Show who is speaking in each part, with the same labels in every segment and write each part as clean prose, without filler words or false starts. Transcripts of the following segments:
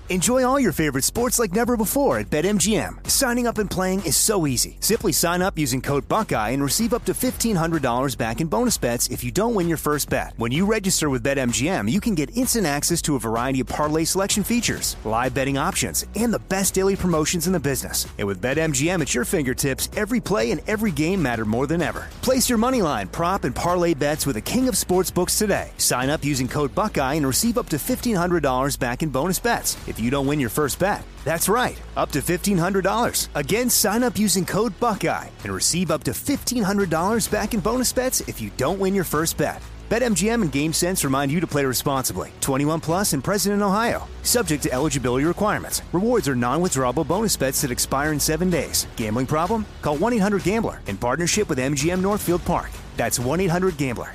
Speaker 1: Enjoy all your favorite sports like never before at BetMGM. Signing up and playing is so easy. Simply sign up using code Buckeye and receive up to $1,500 back in bonus bets if you don't win your first bet. When you register with BetMGM, you can get instant access to a variety of parlay selection features, live betting options, and the best daily promotions in the business. And with BetMGM at your fingertips, every play and every game matter more than ever. Place your moneyline, prop, and parlay bets with the king of sportsbooks today. Sign up using code Buckeye and receive up to $1,500 back in bonus bets if you don't win your first bet. That's right, up to $1,500. Again, sign up using code Buckeye and receive up to $1,500 back in bonus bets if you don't win your first bet. BetMGM and GameSense remind you to play responsibly. 21 plus and present in Ohio. Subject to eligibility requirements. Rewards are non-withdrawable bonus bets that expire in 7 days. Gambling problem? Call 1-800-GAMBLER in partnership with MGM Northfield Park. That's 1-800-GAMBLER.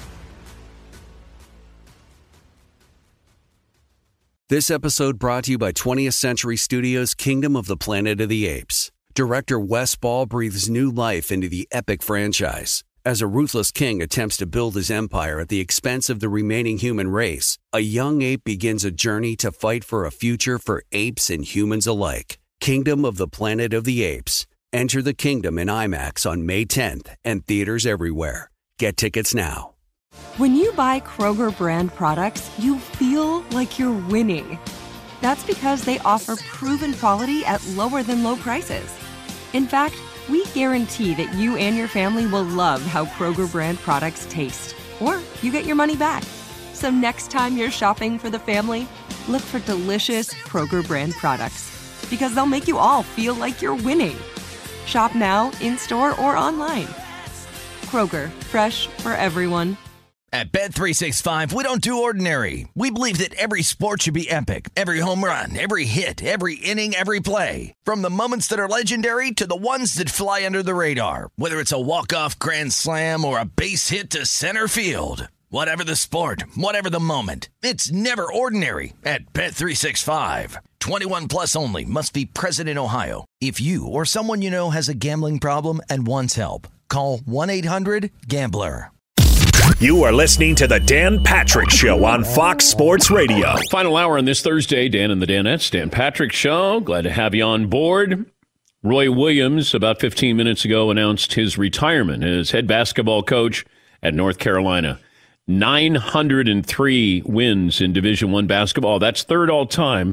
Speaker 2: This episode brought to you by 20th Century Studios' Kingdom of the Planet of the Apes. Director Wes Ball breathes new life into the epic franchise. As a ruthless king attempts to build his empire at the expense of the remaining human race, a young ape begins a journey to fight for a future for apes and humans alike. Kingdom of the Planet of the Apes. Enter the kingdom in IMAX on May 10th and theaters everywhere. Get tickets now.
Speaker 3: When you buy Kroger brand products, you feel like you're winning. That's because they offer proven quality at lower than low prices. In fact, we guarantee that you and your family will love how Kroger brand products taste, or you get your money back. So next time you're shopping for the family, look for delicious Kroger brand products, because they'll make you all feel like you're winning. Shop now, in-store, or online. Kroger, fresh for everyone.
Speaker 4: At Bet365, we don't do ordinary. We believe that every sport should be epic. Every home run, every hit, every inning, every play. From the moments that are legendary to the ones that fly under the radar. Whether it's a walk-off grand slam or a base hit to center field. Whatever the sport, whatever the moment. It's never ordinary at Bet365. 21 plus only. Must be present in Ohio. If you or someone you know has a gambling problem and wants help, call 1-800-GAMBLER.
Speaker 5: You are listening to The Dan Patrick Show on Fox Sports Radio.
Speaker 6: Final hour on this Thursday, Dan and the Danettes, Dan Patrick Show. Glad to have you on board. Roy Williams, about 15 minutes ago, announced his retirement as head basketball coach at North Carolina. 903 wins in Division I basketball. That's third all-time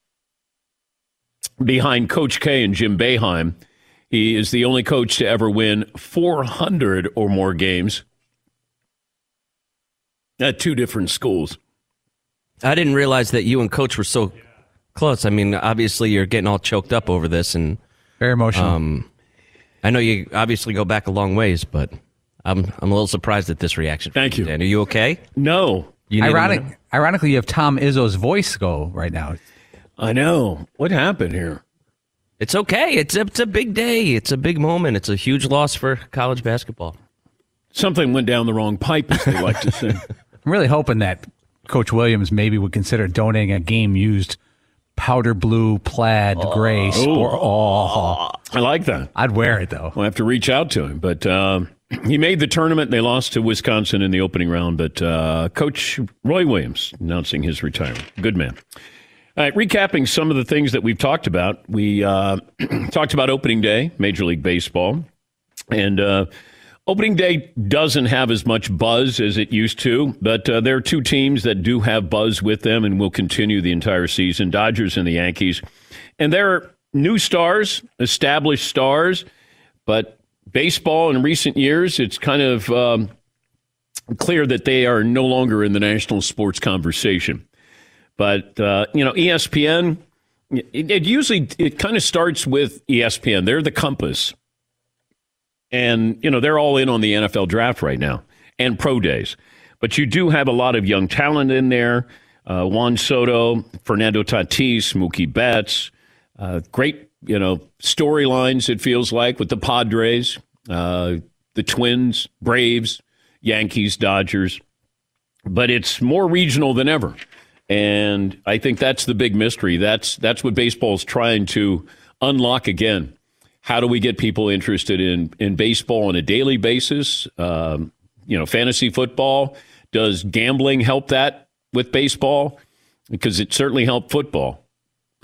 Speaker 6: behind Coach K and Jim Boeheim. He is the only coach to ever win 400 or more games at two different schools.
Speaker 7: I didn't realize that you and Coach were so close. I mean, obviously you're getting all choked up over this, and
Speaker 8: very emotional.
Speaker 7: I know you obviously go back a long ways, but I'm a little surprised at this reaction.
Speaker 6: Thank you.
Speaker 7: Dan, are you okay?
Speaker 6: No.
Speaker 8: Ironically, you have Tom Izzo's voice go right now.
Speaker 6: I know. What happened here?
Speaker 7: It's okay. It's a big day. It's a big moment. It's a huge loss for college basketball.
Speaker 6: Something went down the wrong pipe, as they like to say.
Speaker 8: I'm really hoping that Coach Williams maybe would consider donating a game-used powder blue plaid gray sport.
Speaker 6: I like that.
Speaker 8: I'd wear it, though.
Speaker 6: We'll have to reach out to him. But he made the tournament. They lost to Wisconsin in the opening round. But Coach Roy Williams announcing his retirement. Good man. All right, recapping some of the things that we've talked about. We talked about opening day, Major League Baseball. And opening day doesn't have as much buzz as it used to, but there are two teams that do have buzz with them and will continue the entire season, Dodgers and the Yankees. And they're new stars, established stars, but baseball in recent years, it's kind of clear that they are no longer in the national sports conversation. But, ESPN, it kind of starts with ESPN. They're the compass. And, they're all in on the NFL draft right now and pro days. But you do have a lot of young talent in there. Juan Soto, Fernando Tatis, Mookie Betts. Great, storylines, it feels like, with the Padres, the Twins, Braves, Yankees, Dodgers. But it's more regional than ever. And I think that's the big mystery. That's what baseball's trying to unlock again. How do we get people interested in baseball on a daily basis? Fantasy football. Does gambling help that with baseball? Because it certainly helped football.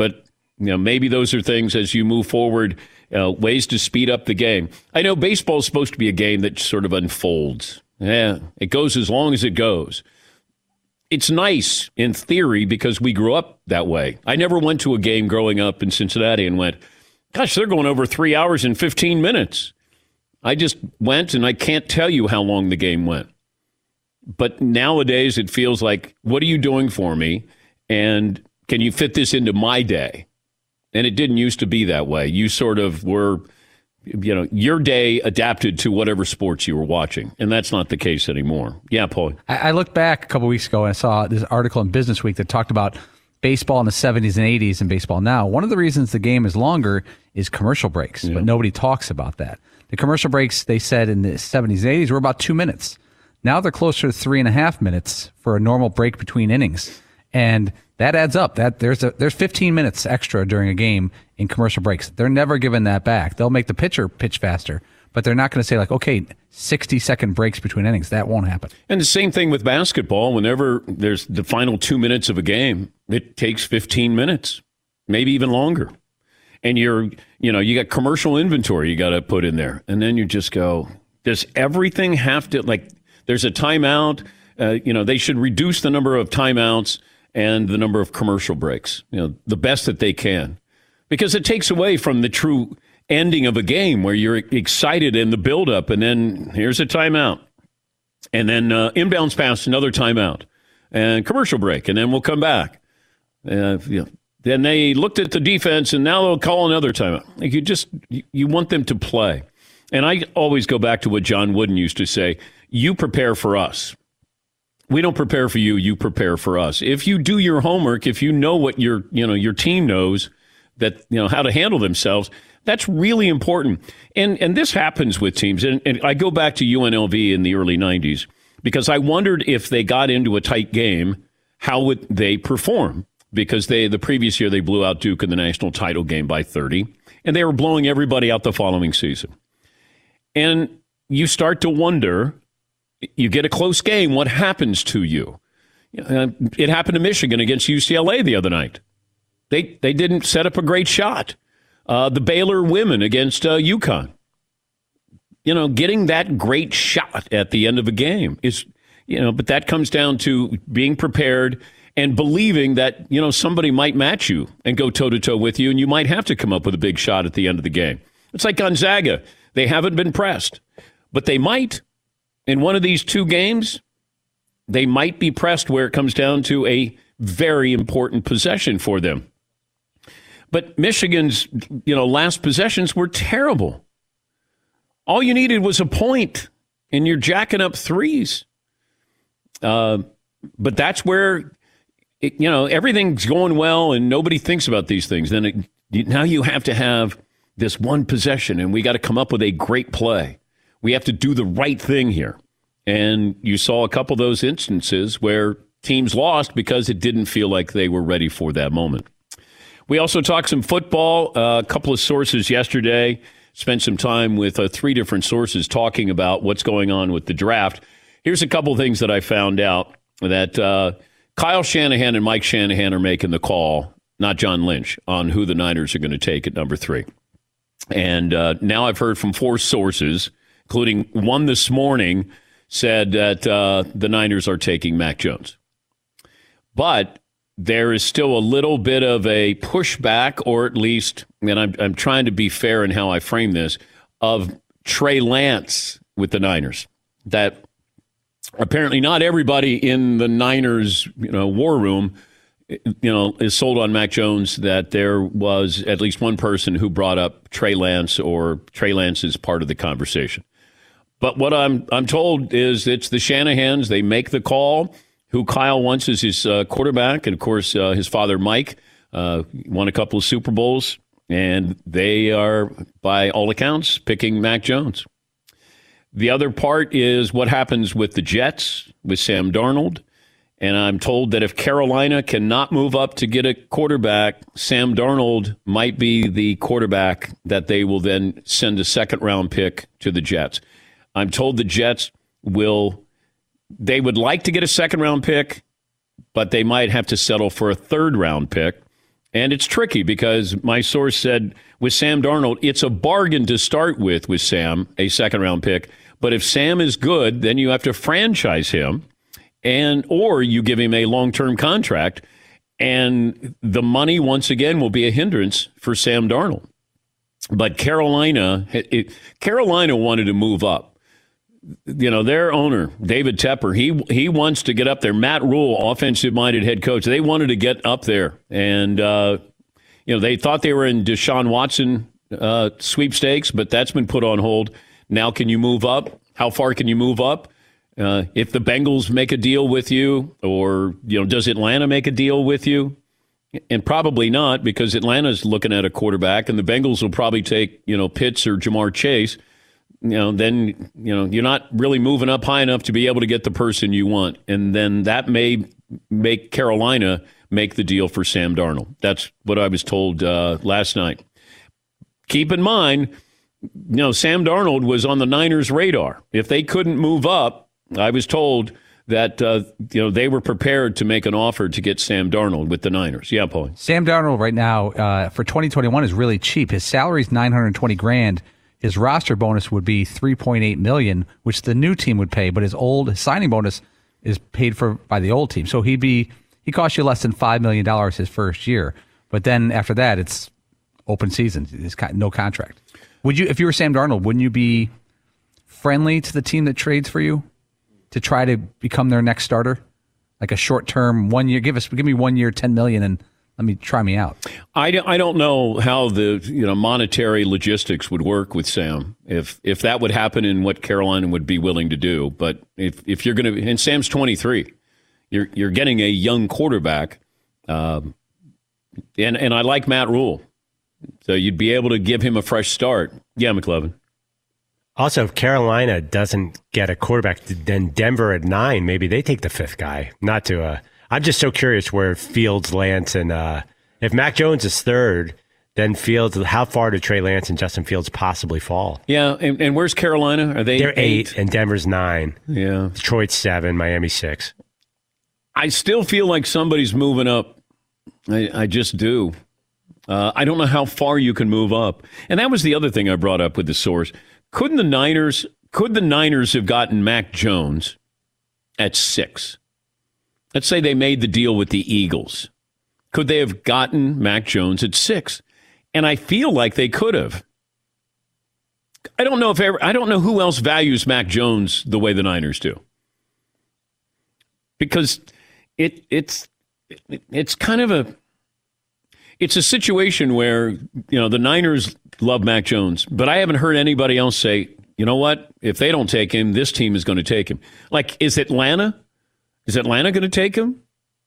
Speaker 6: But maybe those are things as you move forward, ways to speed up the game. I know baseball is supposed to be a game that sort of unfolds. Yeah, it goes as long as it goes. It's nice in theory because we grew up that way. I never went to a game growing up in Cincinnati and went, gosh, they're going over 3 hours and 15 minutes. I just went, and I can't tell you how long the game went. But nowadays it feels like, what are you doing for me? And can you fit this into my day? And it didn't used to be that way. You sort of were, your day adapted to whatever sports you were watching. And that's not the case anymore. Yeah, Paul.
Speaker 8: I looked back a couple weeks ago and I saw this article in Business Week that talked about baseball in the 70s and 80s and baseball now. One of the reasons the game is longer is commercial breaks, but nobody talks about that. The commercial breaks, they said in the 70s and 80s, were about 2 minutes. Now they're closer to 3.5 minutes for a normal break between innings. And that adds up. There's 15 minutes extra during a game in commercial breaks. They're never giving that back. They'll make the pitcher pitch faster, but they're not going to say 60-second breaks between innings. That won't happen. And
Speaker 6: the same thing with basketball. Whenever there's the final 2 minutes of a game, it takes 15 minutes, maybe even longer. And you got commercial inventory you got to put in there. And then you just go, does everything have to, there's a timeout? They should reduce the number of timeouts and the number of commercial breaks, the best that they can. Because it takes away from the true ending of a game where you're excited in the buildup, and then here's a timeout. And then inbounds pass, another timeout. And commercial break, and then we'll come back. Then they looked at the defense, and now they'll call another timeout. You want them to play. And I always go back to what John Wooden used to say, you prepare for us. We don't prepare for you, you prepare for us. If you do your homework, if you know what your team knows, that how to handle themselves, that's really important. And this happens with teams. And I go back to UNLV in the early 90s because I wondered if they got into a tight game, how would they perform? Because the previous year they blew out Duke in the national title game by 30, and they were blowing everybody out the following season. And you start to wonder, you get a close game, what happens to you? It happened to Michigan against UCLA the other night. They didn't set up a great shot. The Baylor women against UConn. Getting that great shot at the end of a game is, but that comes down to being prepared and believing that, somebody might match you and go toe-to-toe with you, and you might have to come up with a big shot at the end of the game. It's like Gonzaga. They haven't been pressed, but they might. In one of these two games, they might be pressed where it comes down to a very important possession for them. But Michigan's, last possessions were terrible. All you needed was a point, and you're jacking up threes. But that's where, everything's going well, and nobody thinks about these things. Then now you have to have this one possession, and we got to come up with a great play. We have to do the right thing here. And you saw a couple of those instances where teams lost because it didn't feel like they were ready for that moment. We also talked some football. A couple of sources yesterday, spent some time with 3 different sources talking about what's going on with the draft. Here's a couple of things that I found out, that Kyle Shanahan and Mike Shanahan are making the call, not John Lynch, on who the Niners are going to take at number 3. And now I've heard from 4 sources, including one this morning, said that the Niners are taking Mac Jones. But there is still a little bit of a pushback, or at least, and I'm trying to be fair in how I frame this, of Trey Lance with the Niners. That apparently not everybody in the Niners, war room, is sold on Mac Jones, that there was at least one person who brought up Trey Lance, or Trey Lance is part of the conversation. But what I'm told is it's the Shanahans. They make the call. Who Kyle wants is his quarterback. And, of course, his father, Mike, won a couple of Super Bowls. And they are, by all accounts, picking Mac Jones. The other part is what happens with the Jets, with Sam Darnold. And I'm told that if Carolina cannot move up to get a quarterback, Sam Darnold might be the quarterback that they will then send a second-round pick to the Jets. I'm told the Jets they would like to get a second-round pick, but they might have to settle for a third-round pick. And it's tricky because my source said with Sam Darnold, it's a bargain to start with Sam, a second-round pick. But if Sam is good, then you have to franchise him, or you give him a long-term contract, and the money, once again, will be a hindrance for Sam Darnold. But Carolina wanted to move up. Their owner, David Tepper, he wants to get up there. Matt Rule, offensive-minded head coach, they wanted to get up there. And, they thought they were in Deshaun Watson sweepstakes, but that's been put on hold. Now can you move up? How far can you move up? If the Bengals make a deal with you, or, does Atlanta make a deal with you? And probably not, because Atlanta's looking at a quarterback, and the Bengals will probably take, Pitts or Jamar Chase. Then, you're not really moving up high enough to be able to get the person you want. And then that may make Carolina make the deal for Sam Darnold. That's what I was told last night. Keep in mind, Sam Darnold was on the Niners' radar. If they couldn't move up, I was told that, they were prepared to make an offer to get Sam Darnold with the Niners. Yeah, Paul.
Speaker 8: Sam Darnold right now for 2021 is really cheap. His salary is $920,000. His roster bonus would be $3.8 million, which the new team would pay, but his signing bonus is paid for by the old team. So he costs you less than $5 million his first year. But then after that, it's open season. It's no contract. Would you, if you were Sam Darnold, wouldn't you be friendly to the team that trades for you to try to become their next starter, like a short term 1 year? Give me 1 year, $10 million, and let me try me out.
Speaker 6: I don't know how the monetary logistics would work with Sam if that would happen and what Carolina would be willing to do. But if you're going to, and Sam's 23, you're getting a young quarterback, and I like Matt Rule, so you'd be able to give him a fresh start. Yeah, McLovin.
Speaker 9: Also, if Carolina doesn't get a quarterback, then Denver at 9, maybe they take the fifth guy. Not to I'm just so curious where Fields, Lance, and if Mac Jones is third, then Fields, how far do Trey Lance and Justin Fields possibly fall?
Speaker 6: Yeah, and where's Carolina? Are they're
Speaker 9: 8 and Denver's 9.
Speaker 6: Yeah,
Speaker 9: Detroit's 7, Miami 6.
Speaker 6: I still feel like somebody's moving up. I just do. I don't know how far you can move up, and that was the other thing I brought up with the source. Could the Niners have gotten Mac Jones at 6? Let's say they made the deal with the Eagles. Could they have gotten Mac Jones at 6? And I feel like they could have. I don't know who else values Mac Jones the way the Niners do. Because it's kind of it's a situation where, the Niners love Mac Jones, but I haven't heard anybody else say, you know what, if they don't take him, this team is going to take him. Like, is Atlanta going to take him?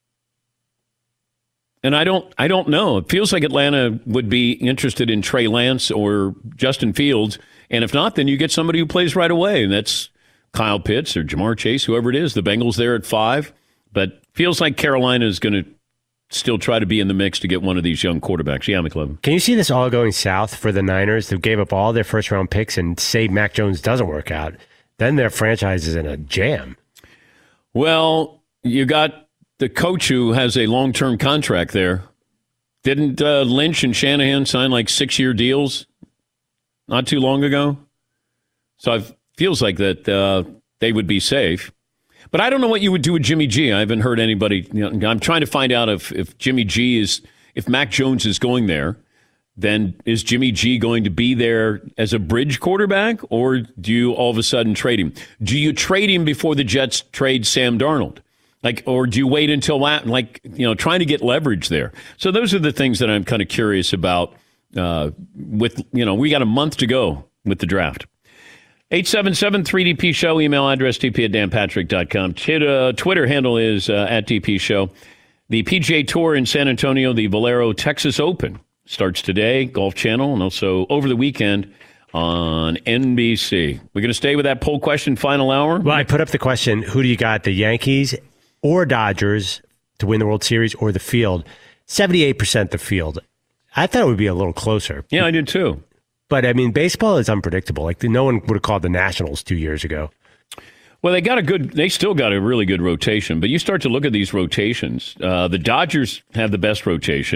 Speaker 6: And I don't know. It feels like Atlanta would be interested in Trey Lance or Justin Fields. And if not, then you get somebody who plays right away. And that's Kyle Pitts or Jamar Chase, whoever it is. The Bengals there at 5. But feels like Carolina is going to still try to be in the mix to get one of these young quarterbacks. Yeah, McLevin.
Speaker 9: Can you see this all going south for the Niners, who gave up all their first-round picks, and say Mac Jones doesn't work out? Then their franchise is in a jam.
Speaker 6: Well, you got the coach who has a long-term contract there. Didn't Lynch and Shanahan sign like 6-year deals not too long ago? So it feels like that they would be safe. But I don't know what you would do with Jimmy G. I haven't heard anybody. I'm trying to find out if Jimmy G if Mac Jones is going there, then is Jimmy G going to be there as a bridge quarterback, or do you all of a sudden trade him? Do you trade him before the Jets trade Sam Darnold? Or do you wait until trying to get leverage there? So those are the things that I'm kind of curious about. We got a month to go with the draft. 877-3DP Show, email address dp@danpatrick.com. Twitter handle is at DP Show. The PGA Tour in San Antonio, the Valero Texas Open, starts today, Golf Channel, and also over the weekend on NBC. We're going to stay with that poll question final hour.
Speaker 9: Well, I put up the question, who do you got, the Yankees or Dodgers to win the World Series, or the field? 78% the field. I thought it would be a little closer.
Speaker 6: Yeah, I did too.
Speaker 9: But, I mean, baseball is unpredictable. Like, no one would have called the Nationals 2 years ago.
Speaker 6: Well, they still got a really good rotation. But you start to look at these rotations. The Dodgers have the best rotation.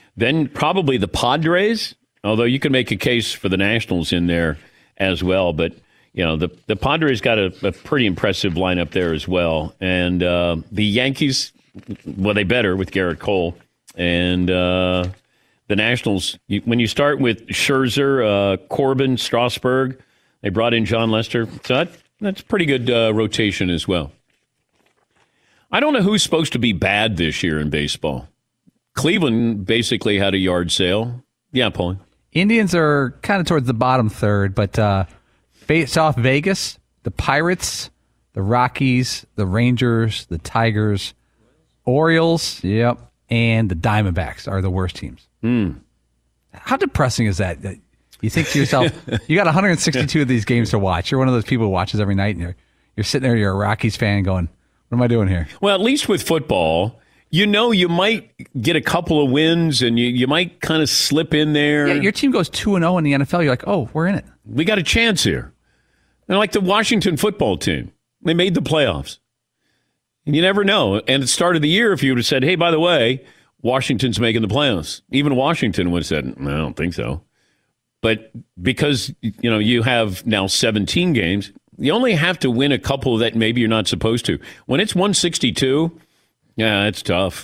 Speaker 6: Then probably the Padres, although you can make a case for the Nationals in there as well. But, the Padres got a pretty impressive lineup there as well. And the Yankees, well, they better with Garrett Cole. And the Nationals, when you start with Scherzer, Corbin, Strasburg, they brought in John Lester. So that's pretty good rotation as well. I don't know who's supposed to be bad this year in baseball. Cleveland basically had a yard sale. Yeah, Paulie.
Speaker 8: Indians are kind of towards the bottom third, but based off Vegas, the Pirates, the Rockies, the Rangers, the Tigers, Orioles, and the Diamondbacks are the worst teams. How depressing is that? You think to yourself, you got 162 of these games to watch. You're one of those people who watches every night, and you're sitting there, you're a Rockies fan going, what am I doing here?
Speaker 6: Well, at least with football, you might get a couple of wins, and you might kind of slip in there.
Speaker 8: Yeah, your team goes 2-0 in the NFL. You're like, oh, we're in it.
Speaker 6: We got a chance here. And like the Washington football team, they made the playoffs. And you never know. And at the start of the year, if you would have said, hey, by the way, Washington's making the playoffs, even Washington would have said, I don't think so. But because, you have now 17 games, you only have to win a couple that maybe you're not supposed to. When it's 162, yeah, it's tough.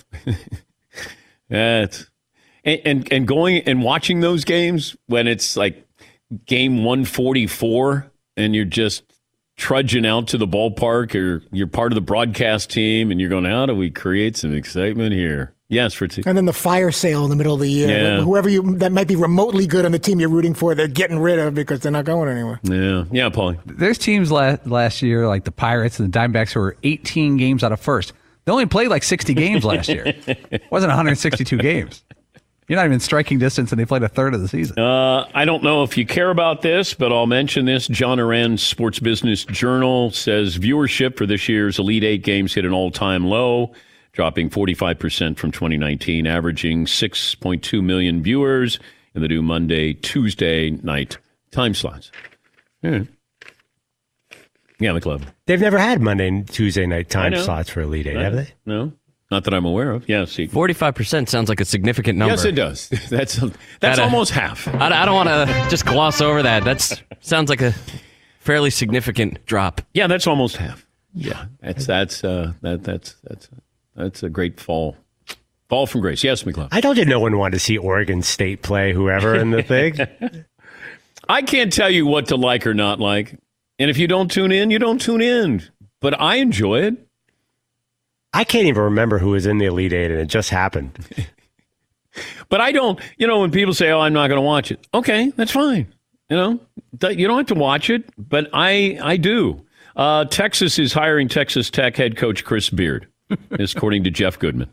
Speaker 6: And going and watching those games when it's like game 144 and you're just trudging out to the ballpark, or you're part of the broadcast team and you're going, how do we create some excitement here? Yes, Fritzy.
Speaker 10: And then the fire sale in the middle of the year.
Speaker 6: Yeah.
Speaker 10: Whoever that might be remotely good on the team you're rooting for, they're getting rid of because they're not going anywhere.
Speaker 6: Yeah, Paulie.
Speaker 8: There's teams last year, like the Pirates and the Diamondbacks, who were 18 games out of first. They only played like 60 games last year. It wasn't 162 games. You're not even striking distance, and they played a third of the season.
Speaker 6: I don't know if you care about this, but I'll mention this. John Oran, Sports Business Journal, says viewership for this year's Elite Eight games hit an all-time low, dropping 45% from 2019, averaging 6.2 million viewers in the new Monday, Tuesday night time slots. Yeah, McLovin.
Speaker 9: They've never had Monday and Tuesday night time slots for Elite Eight, have they?
Speaker 6: No. Not that I'm aware of. Yeah, see.
Speaker 7: 45% sounds like a significant number.
Speaker 6: Yes, it does. That's almost half.
Speaker 7: I don't want to just gloss over that. That sounds like a fairly significant drop.
Speaker 6: Yeah, that's almost half. Yeah, that's a great fall from grace. Yes, McLeod.
Speaker 9: I told you no one wanted to see Oregon State play whoever in the thing.
Speaker 6: I can't tell you what to like or not like, and if you don't tune in, you don't tune in. But I enjoy it.
Speaker 9: I can't even remember who was in the Elite Eight, and it just happened.
Speaker 6: But I don't, when people say, oh, I'm not going to watch it. Okay, that's fine. You don't have to watch it, but I do. Texas is hiring Texas Tech head coach Chris Beard, according to Jeff Goodman.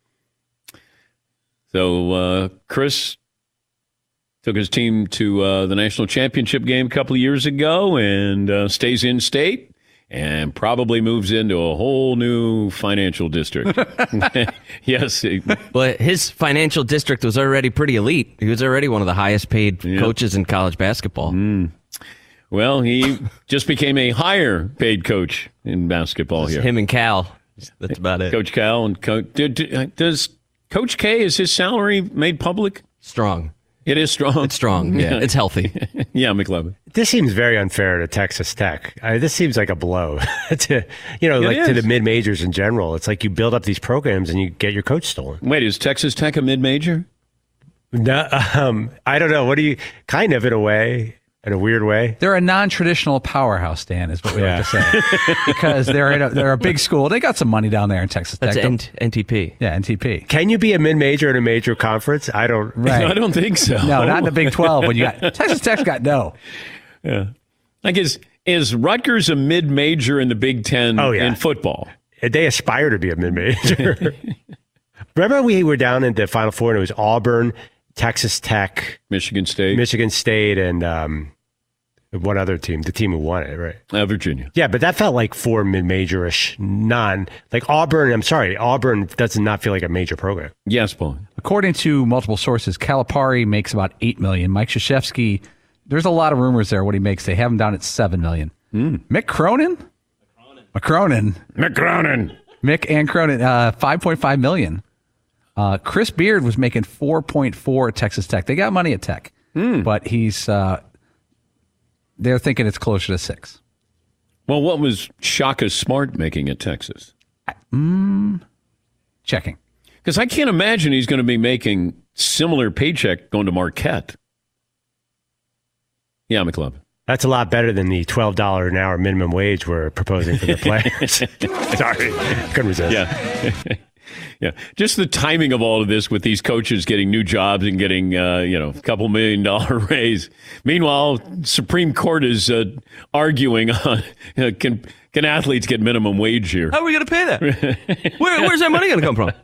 Speaker 6: So Chris took his team to the national championship game a couple of years ago and stays in state. And probably moves into a whole new financial district. Yes.
Speaker 7: But his financial district was already pretty elite. He was already one of the highest paid coaches in college basketball.
Speaker 6: Well, he just became a higher paid coach in basketball here.
Speaker 7: Him and Cal. That's about it.
Speaker 6: Coach Cal. And does Coach K, is his salary made public?
Speaker 7: Strong.
Speaker 6: It is strong.
Speaker 7: It's strong. Yeah, it's healthy.
Speaker 6: Yeah, McLevin.
Speaker 9: This seems very unfair to Texas Tech. This seems like a blow to the mid majors in general. It's like you build up these programs and you get your coach stolen.
Speaker 6: Wait, is Texas Tech a mid major?
Speaker 9: No, I don't know. What do you kind of in a way? In a weird way,
Speaker 8: they're a non-traditional powerhouse, Dan, is what we like to say, because they're a big school. They got some money down there in Texas Tech.
Speaker 7: That's NTP.
Speaker 8: Yeah, NTP.
Speaker 9: Can you be a mid-major in a major conference? I don't
Speaker 6: think so.
Speaker 8: No, not in the Big 12. When you got Texas Tech's got no.
Speaker 6: Yeah, like is Rutgers a mid-major in the Big Ten in football?
Speaker 9: They aspire to be a mid-major. Remember we were down in the Final Four and it was Auburn, Texas Tech,
Speaker 6: Michigan State,
Speaker 9: and one other team, the team who won it, right?
Speaker 6: Virginia.
Speaker 9: Yeah, but that felt like four mid-major-ish, like Auburn. I'm sorry, Auburn does not feel like a major program.
Speaker 6: Yes, Paul.
Speaker 8: According to multiple sources, Calipari makes about $8 million. Mike Krzyzewski, there's a lot of rumors there what he makes. They have him down at $7 million. Mick Cronin,
Speaker 6: Mick and Cronin,
Speaker 8: $5.5 million. Chris Beard was making 4.4 at Texas Tech. They got money at Tech, but he's they're thinking it's closer to 6.
Speaker 6: Well, what was Shaka Smart making at Texas?
Speaker 8: Checking.
Speaker 6: Because I can't imagine he's going to be making similar paycheck going to Marquette. Yeah, McLovin.
Speaker 9: That's a lot better than the $12 an hour minimum wage we're proposing for the players. Sorry, couldn't resist.
Speaker 6: Yeah. Yeah, just the timing of all of this with these coaches getting new jobs and getting, a couple $1 million raise. Meanwhile, Supreme Court is arguing on can athletes get minimum wage here?
Speaker 7: How are we going to pay that? Where's that money going to come from?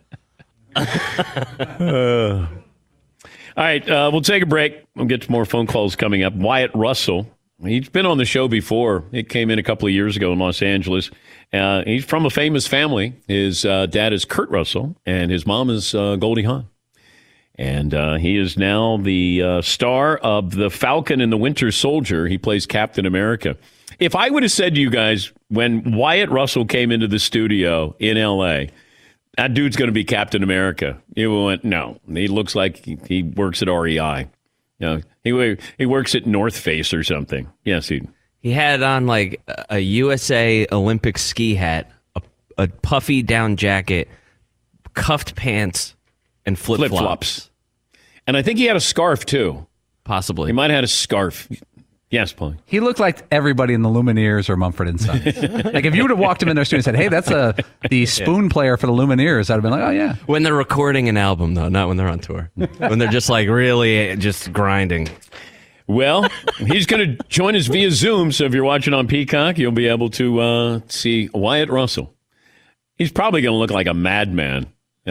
Speaker 6: All right, we'll take a break. We'll get to more phone calls coming up. Wyatt Russell, he's been on the show before. He came in a couple of years ago in Los Angeles. He's from a famous family. His dad is Kurt Russell, and his mom is Goldie Hawn. And he is now the star of The Falcon and the Winter Soldier. He plays Captain America. If I would have said to you guys, when Wyatt Russell came into the studio in L.A., that dude's going to be Captain America, you went, no. He looks like he works at REI. He works at North Face or something. Yes,
Speaker 7: He had on like a USA Olympic ski hat, a puffy down jacket, cuffed pants, and flip-flops.
Speaker 6: And I think he had a scarf, too.
Speaker 7: Possibly.
Speaker 6: He might have had a scarf. Yes, Paul.
Speaker 8: He looked like everybody in the Lumineers or Mumford & Sons. Like if you would have walked him in their studio and said, hey, that's the spoon player for the Lumineers, I'd have been like, oh, yeah.
Speaker 7: When they're recording an album, though, not when they're on tour. When they're just like really just grinding.
Speaker 6: Well, he's going to join us via Zoom, so if you're watching on Peacock, you'll be able to see Wyatt Russell. He's probably going to look like a madman,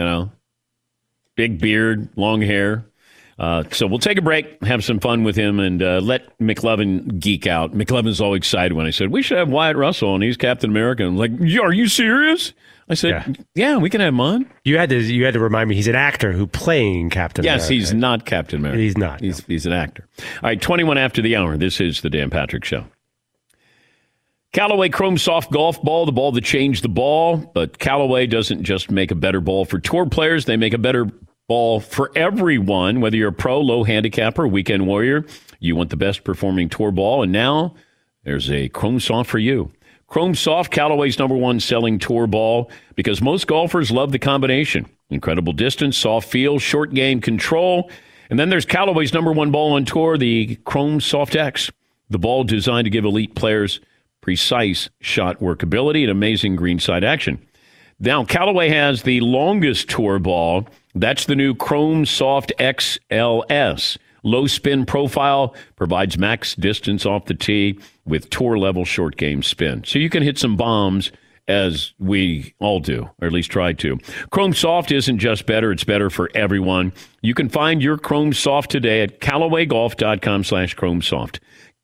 Speaker 6: big beard, long hair. So we'll take a break, have some fun with him, and let McLovin geek out. McLovin's all excited when I said, we should have Wyatt Russell, and he's Captain America. I'm like, are you serious? I said, yeah, we can have him on.
Speaker 9: You had to remind me, he's an actor who playing Captain America.
Speaker 6: Yes, he's not Captain America.
Speaker 9: He's not.
Speaker 6: He's an actor. All right, 21 after the hour. This is the Dan Patrick Show. Callaway Chrome Soft Golf Ball, the ball that changed the ball. But Callaway doesn't just make a better ball for tour players. They make a better ball for everyone, whether you're a pro, low handicapper, weekend warrior. You want the best performing tour ball, and now there's a Chrome Soft for you. Chrome Soft, Callaway's #1 selling tour ball, because most golfers love the combination. Incredible distance, soft feel, short game control. And then there's Callaway's #1 ball on tour, the Chrome Soft X. The ball designed to give elite players precise shot workability and amazing greenside action. Now, Callaway has the longest tour ball. That's the new Chrome Soft XLS. Low spin profile provides max distance off the tee with tour-level short game spin. So you can hit some bombs, as we all do, or at least try to. Chrome Soft isn't just better, it's better for everyone. You can find your Chrome Soft today at CallawayGolf.com/ChromeSoft.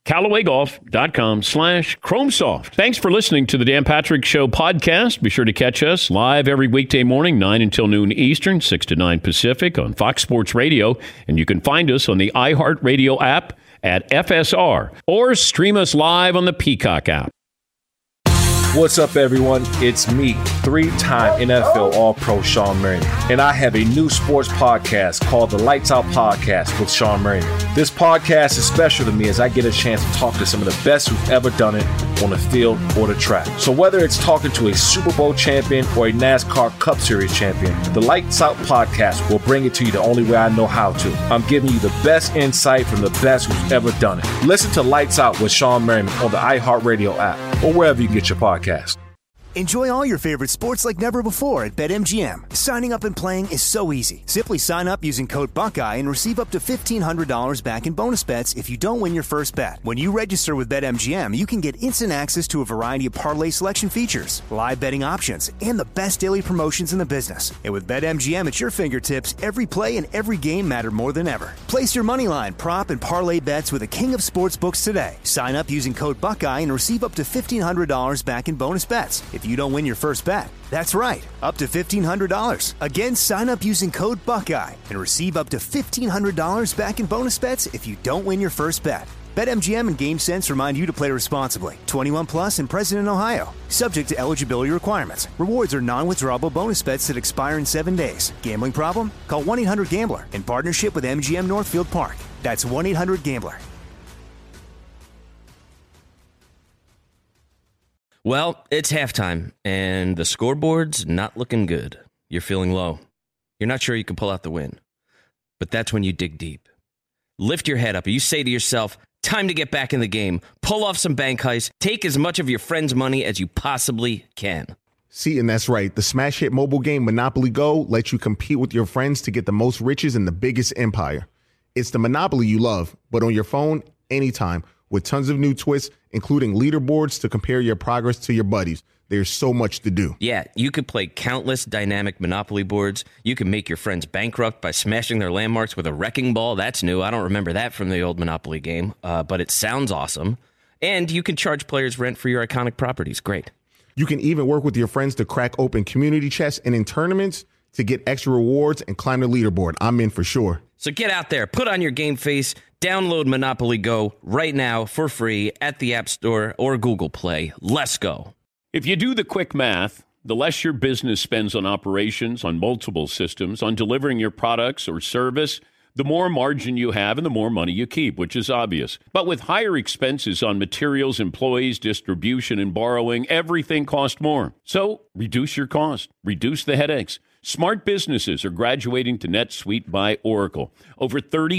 Speaker 6: CallawayGolf.com/ChromeSoft. Thanks for listening to the Dan Patrick Show podcast. Be sure to catch us live every weekday morning, 9 until noon Eastern, 6 to 9 Pacific on Fox Sports Radio. And you can find us on the iHeartRadio app at FSR or stream us live on the Peacock app.
Speaker 11: What's up, everyone? It's me, 3-time NFL All-Pro Sean Merriman, and I have a new sports podcast called the Lights Out Podcast with Sean Merriman. This podcast is special to me as I get a chance to talk to some of the best who've ever done it on the field or the track. So whether it's talking to a Super Bowl champion or a NASCAR Cup Series champion, the Lights Out Podcast will bring it to you the only way I know how to. I'm giving you the best insight from the best who's ever done it. Listen to Lights Out with Sean Merriman on the iHeartRadio app or wherever you get your podcast.
Speaker 1: Enjoy all your favorite sports like never before at BetMGM. Signing up and playing is so easy. Simply sign up using code Buckeye and receive up to $1,500 back in bonus bets if you don't win your first bet. When you register with BetMGM, you can get instant access to a variety of parlay selection features, live betting options, and the best daily promotions in the business. And with BetMGM at your fingertips, every play and every game matter more than ever. Place your moneyline, prop, and parlay bets with the king of sportsbooks today. Sign up using code Buckeye and receive up to $1,500 back in bonus bets if you don't win your first bet. That's right, up to $1,500. Again, sign up using code Buckeye and receive up to $1,500 back in bonus bets if you don't win your first bet. BetMGM and GameSense remind you to play responsibly. 21 plus and present in Ohio. Subject to eligibility requirements. Rewards are non-withdrawable bonus bets that expire in 7 days. Gambling problem? Call 1-800-GAMBLER in partnership with MGM Northfield Park. That's 1-800-GAMBLER.
Speaker 7: Well, it's halftime, and the scoreboard's not looking good. You're feeling low. You're not sure you can pull out the win. But that's when you dig deep. Lift your head up. You say to yourself, time to get back in the game. Pull off some bank heists. Take as much of your friend's money as you possibly can.
Speaker 12: See, and that's right. The smash hit mobile game Monopoly Go lets you compete with your friends to get the most riches in the biggest empire. It's the Monopoly you love, but on your phone, anytime, with tons of new twists, including leaderboards to compare your progress to your buddies. There's so much to do.
Speaker 7: Yeah, you could play countless dynamic Monopoly boards. You can make your friends bankrupt by smashing their landmarks with a wrecking ball. That's new. I don't remember that from the old Monopoly game, but it sounds awesome. And you can charge players rent for your iconic properties. Great.
Speaker 12: You can even work with your friends to crack open community chests and in tournaments to get extra rewards and climb the leaderboard. I'm in for sure.
Speaker 7: So get out there, put on your game face, download Monopoly Go right now for free at the App Store or Google Play. Let's go.
Speaker 6: If you do the quick math, the less your business spends on operations, on multiple systems, on delivering your products or service, the more margin you have and the more money you keep, which is obvious. But with higher expenses on materials, employees, distribution, and borrowing, everything costs more. So reduce your cost, reduce the headaches. Smart businesses are graduating to NetSuite by Oracle. Over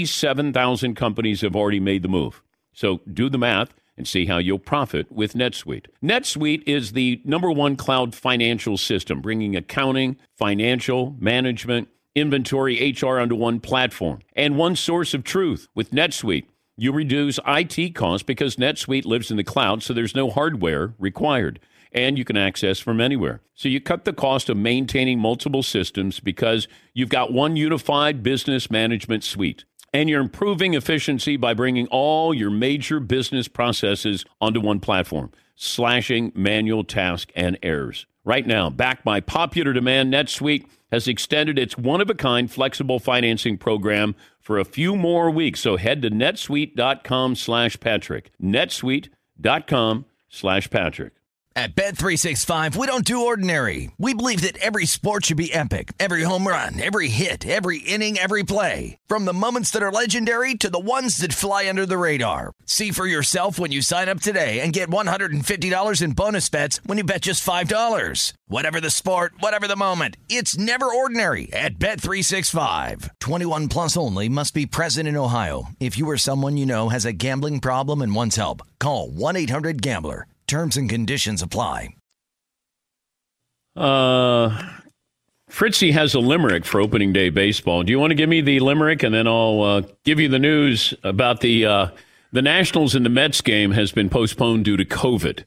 Speaker 6: 37,000 companies have already made the move. So do the math and see how you'll profit with NetSuite. NetSuite is the #1 cloud financial system, bringing accounting, financial, management, inventory, HR onto one platform and one source of truth. With NetSuite, you reduce IT costs because NetSuite lives in the cloud, so there's no hardware required, and you can access from anywhere. So you cut the cost of maintaining multiple systems because you've got one unified business management suite. And you're improving efficiency by bringing all your major business processes onto one platform, slashing manual tasks and errors. Right now, backed by popular demand, NetSuite has extended its one-of-a-kind flexible financing program for a few more weeks. So head to netsuite.com/Patrick. netsuite.com/Patrick.
Speaker 4: At Bet365, we don't do ordinary. We believe that every sport should be epic. Every home run, every hit, every inning, every play. From the moments that are legendary to the ones that fly under the radar. See for yourself when you sign up today and get $150 in bonus bets when you bet just $5. Whatever the sport, whatever the moment, it's never ordinary at Bet365. 21 plus only. Must be present in Ohio. If you or someone you know has a gambling problem and wants help, call 1-800-GAMBLER. Terms and conditions apply.
Speaker 6: Fritzy has a limerick for opening day baseball. Do you want to give me the limerick, and then I'll give you the news about the Nationals and the Mets game has been postponed due to COVID.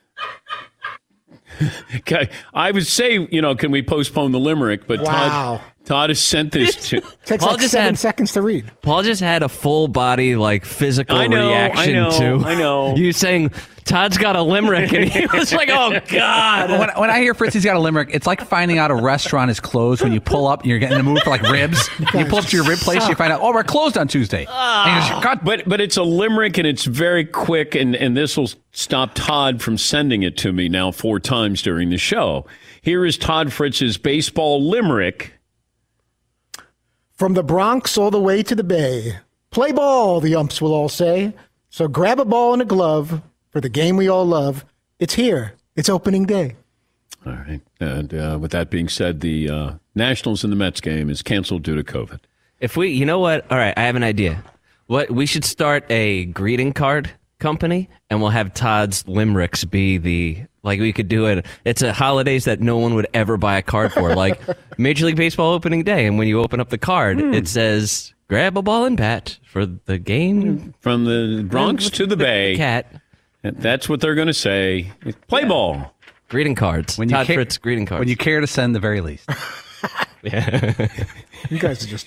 Speaker 6: Okay, I would say, can we postpone the limerick? But
Speaker 10: wow.
Speaker 6: Todd has sent this to.
Speaker 10: Takes
Speaker 7: Paul
Speaker 10: like
Speaker 7: just
Speaker 10: 7 seconds to read.
Speaker 7: Paul just had a full body physical reaction to.
Speaker 6: I know.
Speaker 7: You saying Todd's got a limerick, and he was like, "Oh God!"
Speaker 8: When I hear Fritzy's got a limerick, it's like finding out a restaurant is closed when you pull up and you're getting in the mood for ribs. You pull up to your rib place, you find out, we're closed on Tuesday.
Speaker 6: But it's a limerick and it's very quick, and this will stop Todd from sending it to me now 4 times during the show. Here is Todd Fritz's baseball limerick.
Speaker 10: From the Bronx all the way to the Bay. Play ball, the umps will all say. So grab a ball and a glove for the game we all love. It's here. It's opening day.
Speaker 6: All right. And with that being said, the Nationals and the Mets game is canceled due to COVID.
Speaker 7: You know what? All right, I have an idea. We should start a greeting card company, and we'll have Todd's limericks be we could do it. It's a holidays that no one would ever buy a card for, like Major League Baseball opening day. And when you open up the card, it says, grab a ball and bat for the game.
Speaker 6: From the Bronx to the Bay.
Speaker 7: Cat.
Speaker 6: That's what they're going to say. Play ball.
Speaker 7: Greeting cards. Todd Fritz greeting cards.
Speaker 8: When you care to send the very least.
Speaker 7: Yeah.
Speaker 10: You guys are just...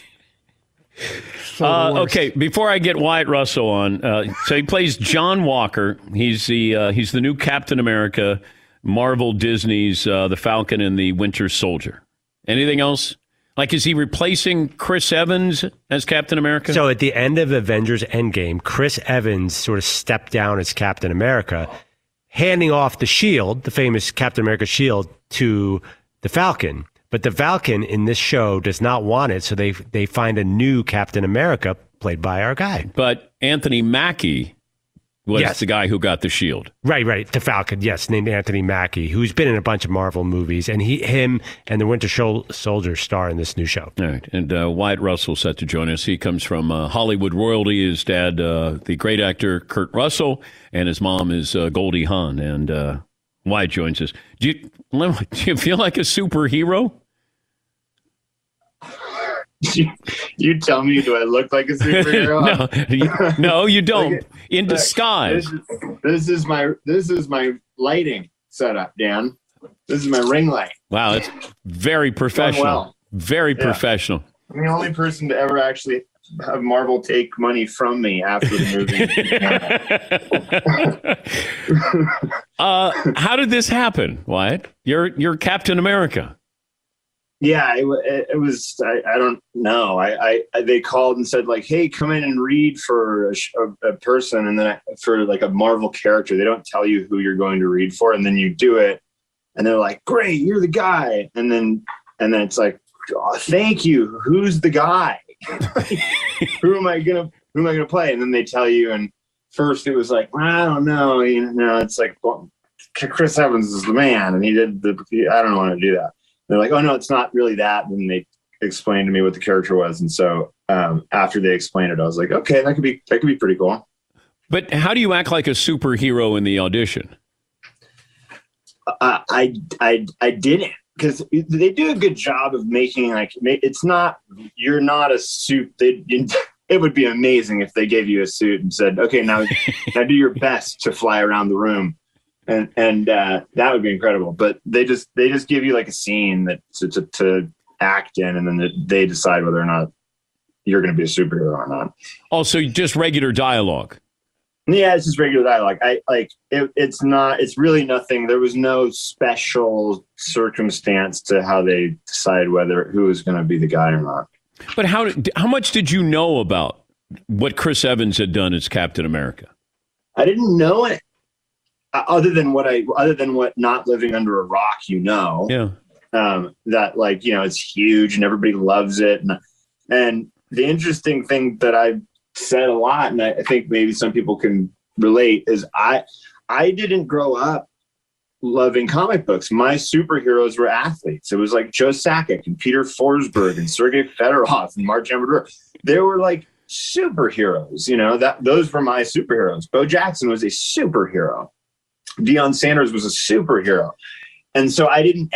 Speaker 6: Okay, before I get Wyatt Russell on, so he plays John Walker. He's the new Captain America, Marvel Disney's The Falcon and the Winter Soldier. Anything else? Like, is he replacing Chris Evans as Captain America?
Speaker 9: So at the end of Avengers Endgame, Chris Evans sort of stepped down as Captain America, handing off the shield, the famous Captain America shield, to the Falcon. But the Falcon in this show does not want it, so they find a new Captain America played by our guy.
Speaker 6: But Anthony Mackie was the guy who got the shield.
Speaker 9: Right. The Falcon, yes, named Anthony Mackie, who's been in a bunch of Marvel movies, and him and the Winter Soldier star in this new show.
Speaker 6: All right, and Wyatt Russell set to join us. He comes from Hollywood royalty. His dad, the great actor Kurt Russell, and his mom is Goldie Hawn. And Wyatt joins us. Do you feel like a superhero?
Speaker 13: You tell me, do I look like a superhero?
Speaker 6: No, you don't. In disguise.
Speaker 13: This is my lighting setup, Dan. This is my ring light.
Speaker 6: Wow, it's very professional.
Speaker 13: Well.
Speaker 6: Very professional.
Speaker 13: I'm the only person to ever actually have Marvel take money from me after the movie.
Speaker 6: How did this happen, Wyatt? You're Captain America.
Speaker 13: Yeah, it was. I don't know. They called and said like, "Hey, come in and read for a person," and then for like a Marvel character. They don't tell you who you're going to read for, and then you do it, and they're like, "Great, you're the guy." And then it's like, oh, "Thank you. Who's the guy? Who am I gonna play?" And then they tell you. And first, it was like, I don't know. It's like, well, Chris Evans is the man, and he did I don't want to do that. They're like, oh, no, it's not really that. And they explained to me what the character was. And so after they explained it, I was like, okay, that could be pretty cool.
Speaker 6: But how do you act like a superhero in the audition?
Speaker 13: I didn't, because they do a good job of making you're not a suit. It would be amazing if they gave you a suit and said, okay, now do your best to fly around the room. And that would be incredible. But they just give you like a scene that to act in, and then they decide whether or not you're going to be a superhero or not.
Speaker 6: Also, just regular dialogue.
Speaker 13: Yeah, it's just regular dialogue. It's really nothing. There was no special circumstance to how they decide who is going to be the guy or not.
Speaker 6: But how much did you know about what Chris Evans had done as Captain America?
Speaker 13: I didn't know it. Other than what not living under a rock, that it's huge and everybody loves it. And the interesting thing that I've said a lot, and I think maybe some people can relate, is I didn't grow up loving comic books. My superheroes were athletes. It was like Joe Sakic and Peter Forsberg and Sergei Fedorov and Mark Amador. They were like superheroes, those were my superheroes. Bo Jackson was a superhero. Deion Sanders was a superhero. And so I didn't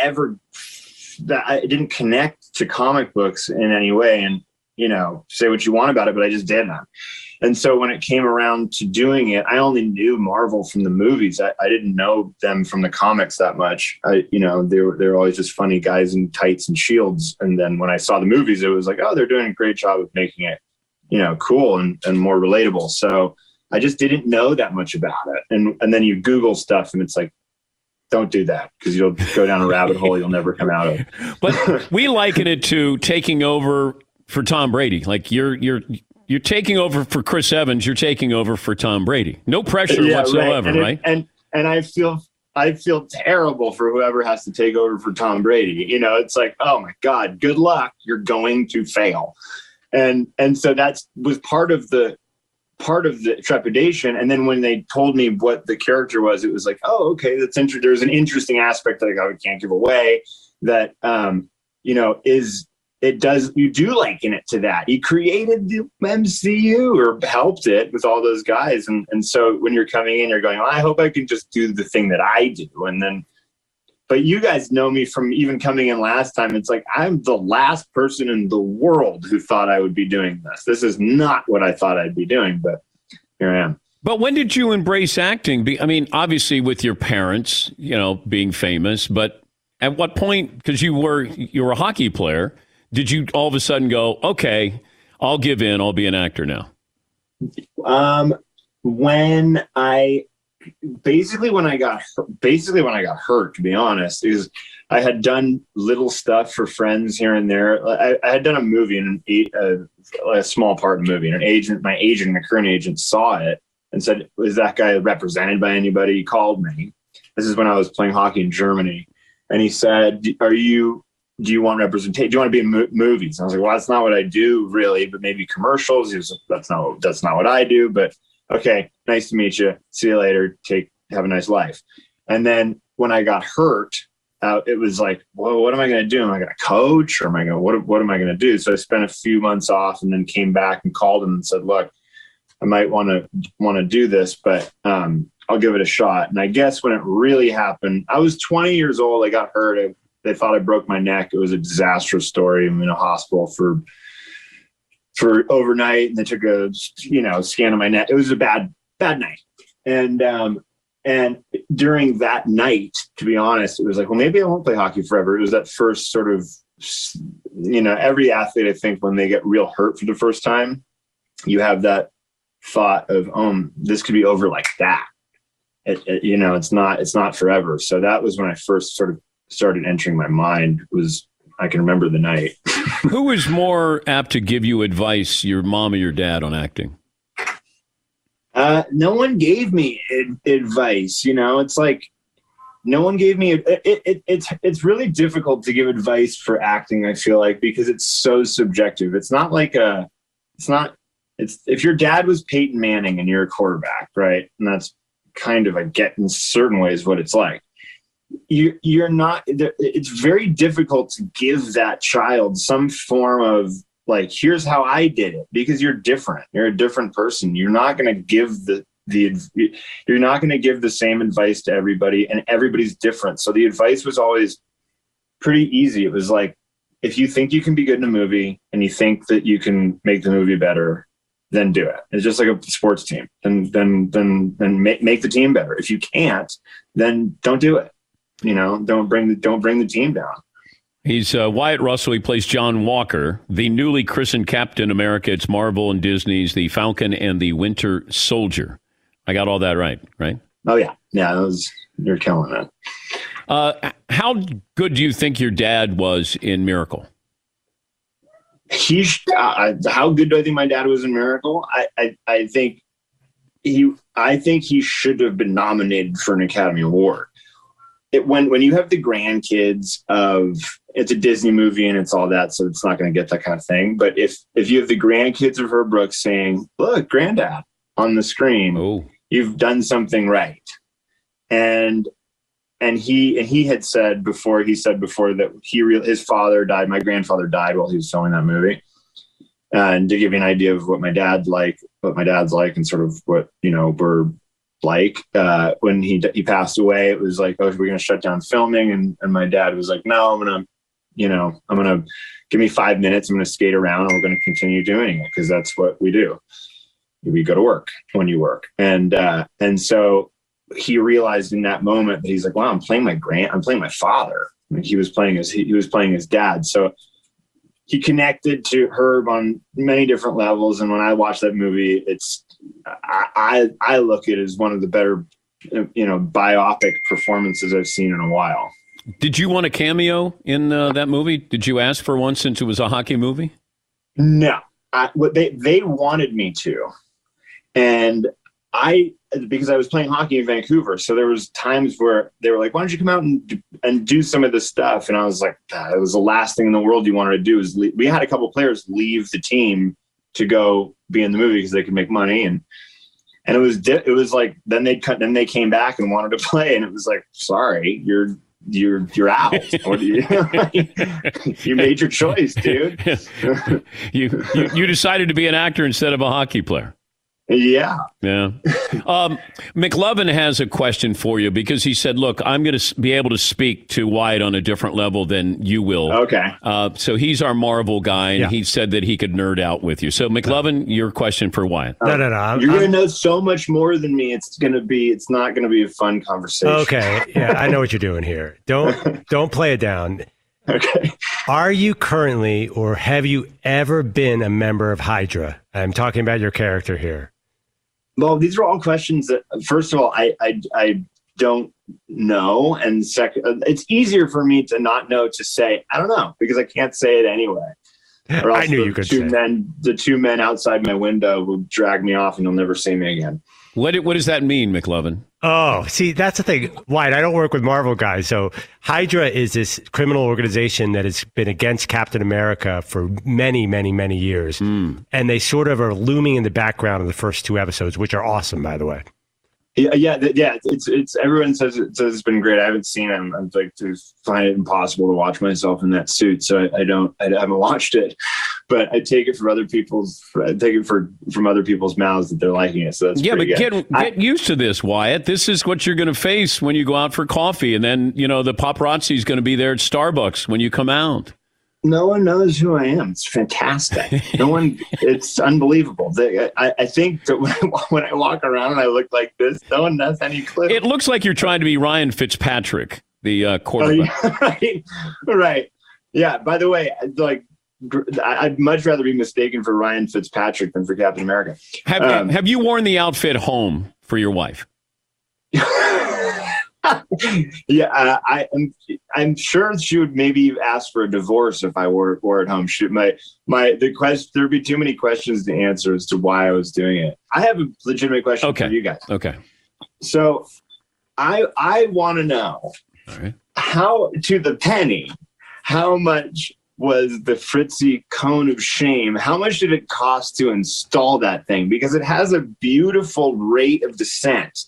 Speaker 13: connect to comic books in any way, and, say what you want about it, but I just didn't. And so when it came around to doing it, I only knew Marvel from the movies. I didn't know them from the comics that much. They were always just funny guys in tights and shields. And then when I saw the movies, it was like, oh, they're doing a great job of making it, cool and more relatable. So I just didn't know that much about it. And then you Google stuff and it's like, don't do that, because you'll go down a rabbit hole you'll never come out of.
Speaker 6: But we liken it to taking over for Tom Brady. Like you're taking over for Chris Evans, you're taking over for Tom Brady. No pressure whatsoever, right? And I feel terrible for whoever has to take over for Tom Brady. It's like, oh my God, good luck. You're going to fail. And so that was part of the trepidation. And then when they told me what the character was, it was like, oh, okay, that's interesting. There's an interesting aspect that I can't give away that, you do liken it to that. He created the MCU or helped it with all those guys. And so when you're coming in, you're going, I hope I can just do the thing that I do. But you guys know me from even coming in last time. It's like, I'm the last person in the world who thought I would be doing this. This is not what I thought I'd be doing, but here I am. But when did you embrace acting? I mean, obviously with your parents, being famous, but at what point, because you were a hockey player, did you all of a sudden go, okay, I'll give in, I'll be an actor now?
Speaker 13: When I basically when I got hurt, to be honest, is I had done little stuff for friends here and there. I had done a movie a small part in the movie, and my current agent saw it and said, "Was that guy represented by anybody?" He called me. This is when I was playing hockey in Germany, and he said, do you want representation? Do you want to be in movies? And I was like, well, that's not what I do really, but maybe commercials. He was like, that's not what I do, but okay, nice to meet you. See you later. Have a nice life. And then when I got hurt, it was like, well, what am I going to do? Am I going to coach, or what am I going to do? So I spent a few months off and then came back and called him and said, look, I might want to do this, but I'll give it a shot. And I guess when it really happened, I was 20 years old. I got hurt. They thought I broke my neck. It was a disastrous story. I'm in a hospital for overnight, and they took a scan of my neck. It was a bad night. And during that night, to be honest, it was like, well, maybe I won't play hockey forever. It was that first sort of, every athlete, I think, when they get real hurt for the first time, you have that thought of, this could be over like that. It's not forever. So that was when I first sort of started entering my mind. I can remember the night.
Speaker 6: Who was more apt to give you advice, your mom or your dad, on acting?
Speaker 13: No one gave me advice. It's like no one gave me it's really difficult to give advice for acting, I feel like, because it's so subjective. It's not like if your dad was Peyton Manning and you're a quarterback, right? And that's kind of, I get in certain ways what it's like. You're not, it's very difficult to give that child some form of like, here's how I did it, because you're different. You're a different person. You're not going to give you're not going to give the same advice to everybody, and everybody's different. So the advice was always pretty easy. It was like, if you think you can be good in a movie and you think that you can make the movie better, then do it. It's just like a sports team. Then make the team better. If you can't, then don't do it. Don't bring the team down.
Speaker 6: He's Wyatt Russell. He plays John Walker, the newly christened Captain America. It's Marvel and Disney's The Falcon and the Winter Soldier. I got all that right?
Speaker 13: Oh yeah. You're killing it.
Speaker 6: How good do you think your dad was in Miracle?
Speaker 13: How good do I think my dad was in Miracle? I think he should have been nominated for an Academy Award. When you have the grandkids it's a Disney movie and it's all that, so it's not going to get that kind of thing. But if you have the grandkids of Herb Brooks saying, "Look, Granddad," on the screen, you've done something right. And he had said before that his father died. My grandfather died while he was filming that movie. And to give you an idea of what my dad's like, and sort of what we're like, when he passed away, it was like, oh, we're going to shut down filming, and my dad was like, no, I'm gonna give me 5 minutes. I'm going to skate around, and we're going to continue doing it, because that's what we do. We go to work when you work, and so he realized in that moment that he's like, wow, I'm playing my father. Like he was playing his dad. So he connected to Herb on many different levels. And when I watched that movie, I look at it as one of the better, biopic performances I've seen in a while.
Speaker 6: Did you want a cameo in that movie? Did you ask for one since it was a hockey movie?
Speaker 13: No, they wanted me to. And because I was playing hockey in Vancouver, so there was times where they were like, why don't you come out and do some of this stuff? And I was like, it was the last thing in the world you wanted to do. We had a couple players leave the team to go be in the movie because they could make money. And it was like, then they came back and wanted to play. And it was like, sorry, you're out. What do you made your choice, dude.
Speaker 6: you decided to be an actor instead of a hockey player.
Speaker 13: Yeah.
Speaker 6: McLovin has a question for you, because he said, look, I'm going to be able to speak to Wyatt on a different level than you will.
Speaker 13: Okay.
Speaker 6: So he's our Marvel guy, and he said that he could nerd out with you. So McLovin, your question for Wyatt.
Speaker 9: No.
Speaker 13: You're going to know so much more than me. It's not going to be a fun conversation.
Speaker 9: Okay. Yeah, I know what you're doing here. Don't play it down.
Speaker 13: Okay.
Speaker 9: Are you currently, or have you ever been, a member of Hydra? I'm talking about your character here.
Speaker 13: Well, these are all questions that, first of all, I don't know. And second, it's easier for me to not know to say, I don't know, because I can't say it anyway. Or else
Speaker 9: I knew you could say.
Speaker 13: The two men outside my window will drag me off and you'll never see me again.
Speaker 6: What does that mean, McLovin?
Speaker 9: Oh, see, that's the thing. Wyatt, I don't work with Marvel guys. So Hydra is this criminal organization that has been against Captain America for many, many, many years. And they sort of are looming in the background in the first 2 episodes, which are awesome, by the way.
Speaker 13: Yeah. It's everyone says it's been great. I haven't seen it. I'm like to find it impossible to watch myself in that suit, so I haven't watched it. But I take it from other people's mouths that they're liking it. So that's
Speaker 6: but
Speaker 13: good.
Speaker 6: get used to this, Wyatt. This is what you're going to face when you go out for coffee, and then the paparazzi is going to be there at Starbucks when you come out.
Speaker 13: No one knows who I am. It's fantastic. It's unbelievable. I think that when I walk around and I look like this, no one has any clue.
Speaker 6: It looks like you're trying to be Ryan Fitzpatrick, the quarterback.
Speaker 13: Right. Yeah. By the way, I'd much rather be mistaken for Ryan Fitzpatrick than for Captain America.
Speaker 6: Have you worn the outfit home for your wife?
Speaker 13: Yeah, I'm sure she would maybe ask for a divorce if I wore it home. There'd be too many questions to answer as to why I was doing it. I have a legitimate question for you guys.
Speaker 6: Okay.
Speaker 13: So I want to know how, to the penny, how much was the Fritzy cone of shame? How much did it cost to install that thing? Because it has a beautiful rate of descent.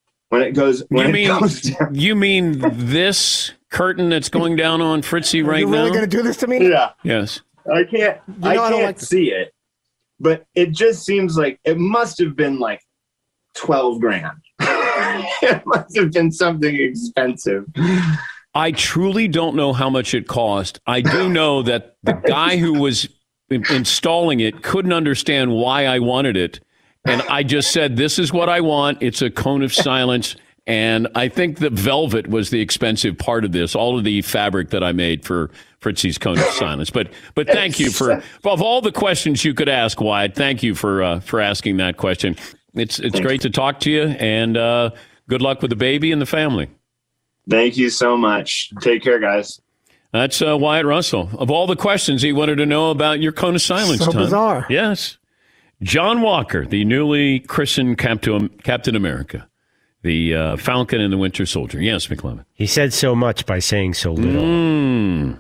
Speaker 6: You mean this curtain that's going down on Fritzy right now?
Speaker 10: You're really going to do this to me?
Speaker 13: Yeah.
Speaker 6: Yes.
Speaker 13: I can't see it, but it just seems like it must have been like 12 grand. It must have been something expensive.
Speaker 6: I truly don't know how much it cost. I do know that the guy who was installing it couldn't understand why I wanted it. And I just said, this is what I want. It's a cone of silence. And I think the velvet was the expensive part of this, all of the fabric that I made for Fritzy's cone of silence. But thank you of all the questions you could ask, Wyatt, thank you for asking that question. It's great to talk to you, and good luck with the baby and the family.
Speaker 13: Thank you so much. Take care, guys.
Speaker 6: That's Wyatt Russell. Of all the questions he wanted to know about your cone of silence,
Speaker 10: so bizarre.
Speaker 6: Yes. John Walker, the newly christened Captain America, the Falcon and the Winter Soldier. Yes, McLovin.
Speaker 9: He said so much by saying so little.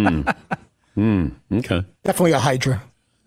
Speaker 6: Okay.
Speaker 10: Definitely a Hydra.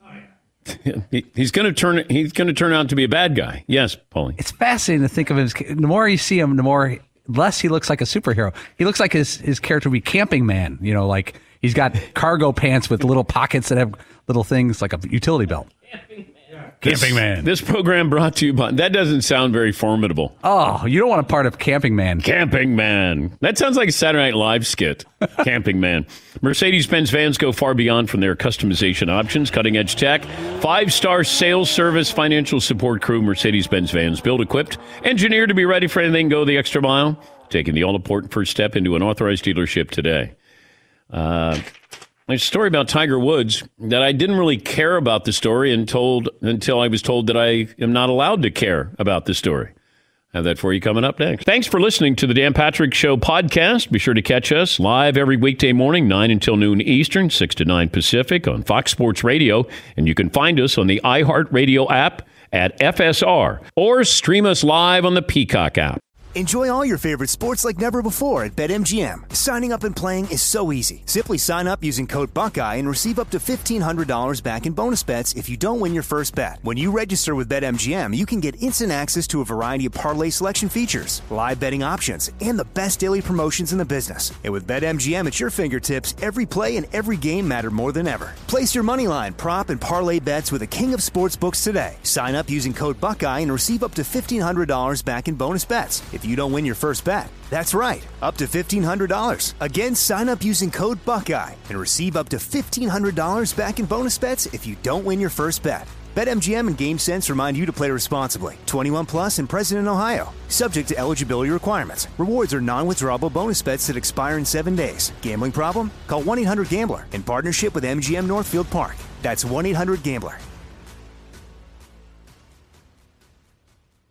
Speaker 6: He's going to turn out to be a bad guy. Yes, Paulie.
Speaker 8: It's fascinating to think of him. The more you see him, the less he looks like a superhero. He looks like his character would be Camping Man. Like he's got cargo pants with little pockets that have little things like a utility belt.
Speaker 6: Camping Man. This program brought to you by... That doesn't sound very formidable.
Speaker 8: Oh, you don't want a part of Camping Man.
Speaker 6: Camping Man. That sounds like a Saturday Night Live skit. Camping Man. Mercedes-Benz vans go far beyond from their customization options, cutting-edge tech, 5-star sales service, financial support crew. Mercedes-Benz vans built, equipped, engineered to be ready for anything, go the extra mile. Taking the all-important first step into an authorized dealership today. There's a story about Tiger Woods that I didn't really care about the story until I was told that I am not allowed to care about the story. I have that for you coming up next. Thanks for listening to the Dan Patrick Show podcast. Be sure to catch us live every weekday morning, 9 until noon Eastern, 6 to 9 Pacific on Fox Sports Radio. And you can find us on the iHeartRadio app at FSR or stream us live on the Peacock app.
Speaker 1: Enjoy all your favorite sports like never before at BetMGM. Signing up and playing is so easy. Simply sign up using code Buckeye and receive up to $1,500 back in bonus bets if you don't win your first bet. When you register with BetMGM, you can get instant access to a variety of parlay selection features, live betting options, and the best daily promotions in the business. And with BetMGM at your fingertips, every play and every game matter more than ever. Place your moneyline, prop, and parlay bets with the king of sportsbooks today. Sign up using code Buckeye and receive up to $1,500 back in bonus bets if you don't win your first bet. That's right, up to $1,500. Again, sign up using code Buckeye and receive up to $1,500 back in bonus bets if you don't win your first bet. BetMGM and GameSense remind you to play responsibly. 21 plus and present in Ohio. Subject to eligibility requirements. Rewards are non-withdrawable bonus bets that expire in 7 days. Gambling problem? Call 1-800-GAMBLER in partnership with MGM Northfield Park. That's 1-800-GAMBLER.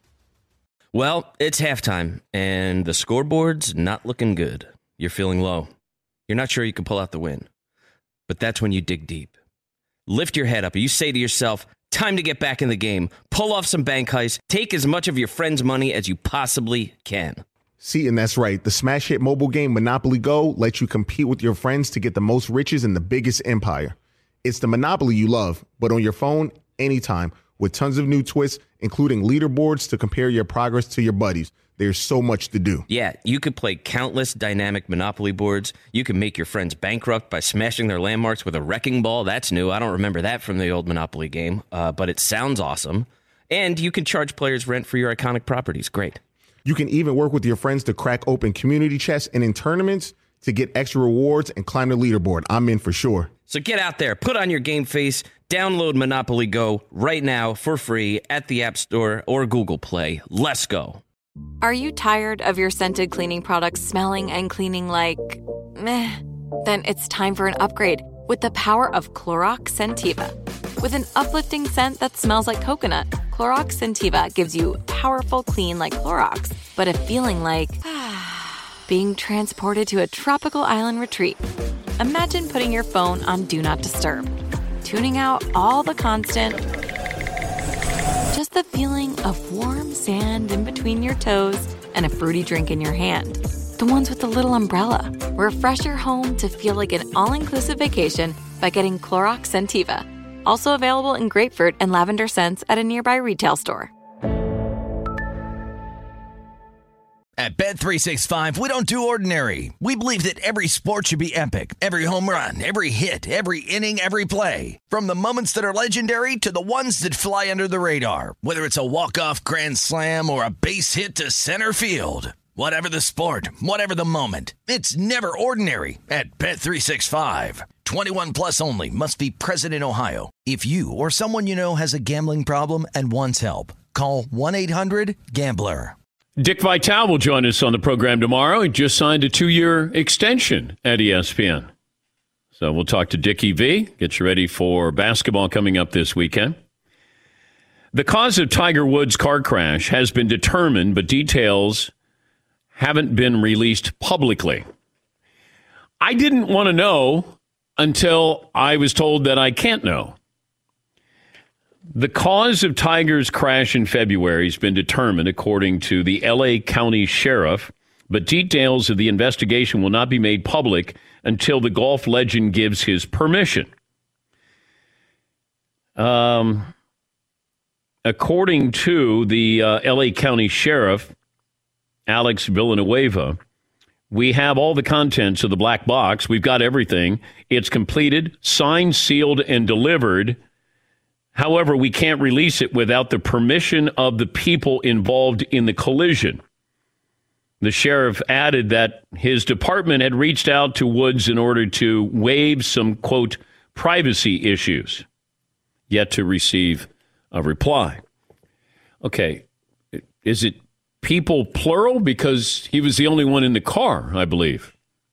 Speaker 7: Well, it's halftime, and the scoreboard's not looking good. You're feeling low. You're not sure you can pull out the win. But that's when you dig deep. Lift your head up, and you say to yourself, time to get back in the game. Pull off some bank heists. Take as much of your friend's money as you possibly can.
Speaker 12: See, and that's right. The smash hit mobile game Monopoly Go lets you compete with your friends to get the most riches in the biggest empire. It's the Monopoly you love, but on your phone, anytime, with tons of new twists, including leaderboards to compare your progress to your buddies. There's so much to do.
Speaker 7: Yeah, you could play countless dynamic Monopoly boards. You can make your friends bankrupt by smashing their landmarks with a wrecking ball. That's new. I don't remember that from the old Monopoly game, but it sounds awesome. And you can charge players rent for your iconic properties. Great.
Speaker 12: You can even work with your friends to crack open community chests and in tournaments to get extra rewards and climb the leaderboard. I'm in for sure.
Speaker 7: So get out there, put on your game face, download Monopoly Go right now for free at the App Store or Google Play. Let's go.
Speaker 14: Are you tired of your scented cleaning products smelling and cleaning like meh? Then it's time for an upgrade with the power of Clorox Scentiva. With an uplifting scent that smells like coconut, Clorox Scentiva gives you powerful clean like Clorox, but a feeling like being transported to a tropical island retreat. Imagine putting your phone on Do Not Disturb, tuning out all the constant, just the feeling of warm sand in between your toes and a fruity drink in your hand. The ones with the little umbrella. Refresh your home to feel like an all-inclusive vacation by getting Clorox Scentiva. Also available in grapefruit and lavender scents at a nearby retail store.
Speaker 4: At Bet365, we don't do ordinary. We believe that every sport should be epic. Every home run, every hit, every inning, every play. From the moments that are legendary to the ones that fly under the radar. Whether it's a walk-off grand slam or a base hit to center field. Whatever the sport, whatever the moment. It's never ordinary at Bet365. 21 plus only. Must be present in Ohio. If you or someone you know has a gambling problem and wants help, call 1-800-GAMBLER.
Speaker 6: Dick Vitale will join us on the program tomorrow. He just signed a 2-year extension at ESPN. So we'll talk to Dickie V. Get you ready for basketball coming up this weekend. The cause of Tiger Woods' car crash has been determined, but details haven't been released publicly. I didn't want to know until I was told that I can't know. The cause of Tiger's crash in February has been determined, according to the L.A. County Sheriff, but details of the investigation will not be made public until the golf legend gives his permission. According to the L.A. County Sheriff, Alex Villanueva, we have all the contents of the black box. We've got everything. It's completed, signed, sealed, and delivered. However, we can't release it without the permission of the people involved in the collision. The sheriff added that his department had reached out to Woods in order to waive some, quote, privacy issues, yet to receive a reply. Okay, is it people plural? Because he was the only one in the car, I believe.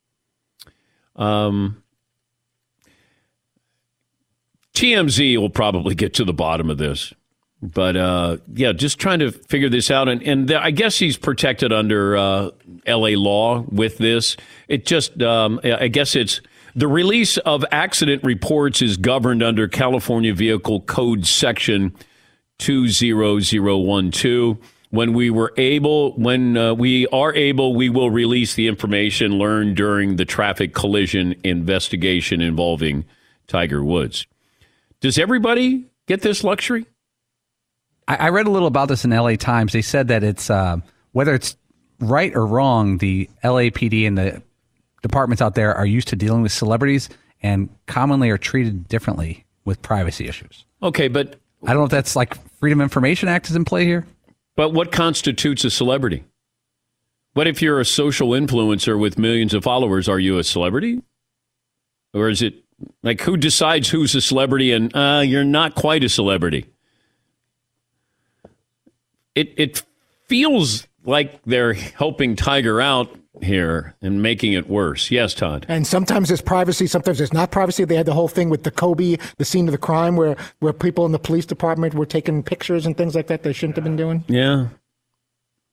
Speaker 6: TMZ will probably get to the bottom of this. But, just trying to figure this out. And I guess he's protected under L.A. law with this. It just, I guess it's the release of accident reports is governed under California Vehicle Code Section 20012. When we are able, we will release the information learned during the traffic collision investigation involving Tiger Woods. Does everybody get this luxury?
Speaker 8: I read a little about this in LA Times. They said that it's whether it's right or wrong, the LAPD and the departments out there are used to dealing with celebrities and commonly are treated differently with privacy issues.
Speaker 6: Okay, but
Speaker 8: I don't know if that's like Freedom of Information Act is in play here.
Speaker 6: But what constitutes a celebrity? What if you're a social influencer with millions of followers? Are you a celebrity? Or is it like who decides who's a celebrity and you're not quite a celebrity? It feels like they're helping Tiger out here and making it worse. Yes, Todd.
Speaker 10: And sometimes there's privacy, sometimes there's not privacy. They had the whole thing with the Kobe, the scene of the crime, where people in the police department were taking pictures and things like that they shouldn't have been doing.
Speaker 6: Yeah.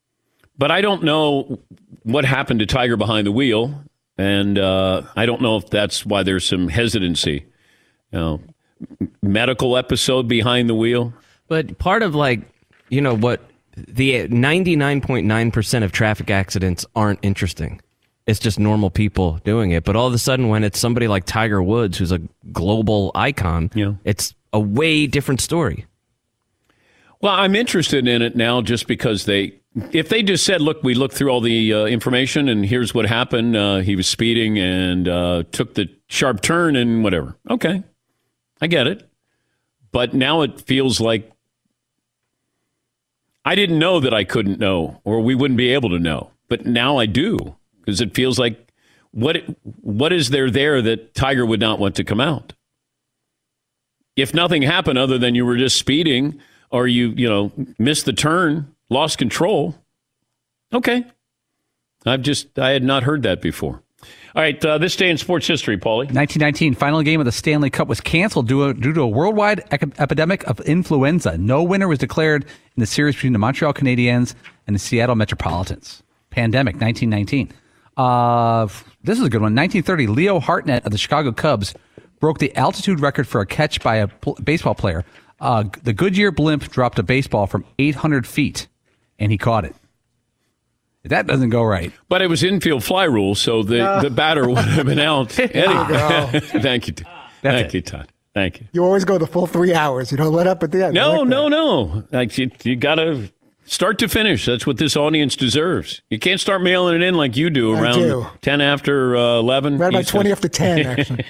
Speaker 6: But I don't know what happened to Tiger behind the wheel, and I don't know if that's why there's some hesitancy. Medical episode behind the wheel.
Speaker 7: But part of what the 99.9% of traffic accidents aren't interesting. It's just normal people doing it. But all of a sudden, when it's somebody like Tiger Woods, who's a global icon, it's a way different story.
Speaker 6: Well, I'm interested in it now just because if they just said, look, we looked through all the information and here's what happened. He was speeding and took the sharp turn and whatever. Okay, I get it. But now it feels like I didn't know that I couldn't know or we wouldn't be able to know. But now I do. Because it feels like, what is there that Tiger would not want to come out? If nothing happened other than you were just speeding or you missed the turn, lost control, okay. I had not heard that before. All right, this day in sports history, Paulie.
Speaker 8: 1919, final game of the Stanley Cup was canceled due to a worldwide epidemic of influenza. No winner was declared in the series between the Montreal Canadiens and the Seattle Metropolitans. Pandemic, 1919. This is a good one. 1930, Leo Hartnett of the Chicago Cubs broke the altitude record for a catch by a baseball player. The Goodyear blimp dropped a baseball from 800 feet, and he caught it. That doesn't go right.
Speaker 6: But it was infield fly rule, so the batter would have been out. Anyway. Thank you. Thank you, Todd. Thank you.
Speaker 10: You always go the full 3 hours. You don't let up at the end.
Speaker 6: No. Like you got to start to finish. That's what this audience deserves. You can't start mailing it in like you do around 10 after 11.
Speaker 10: Right about 20 after 10, actually.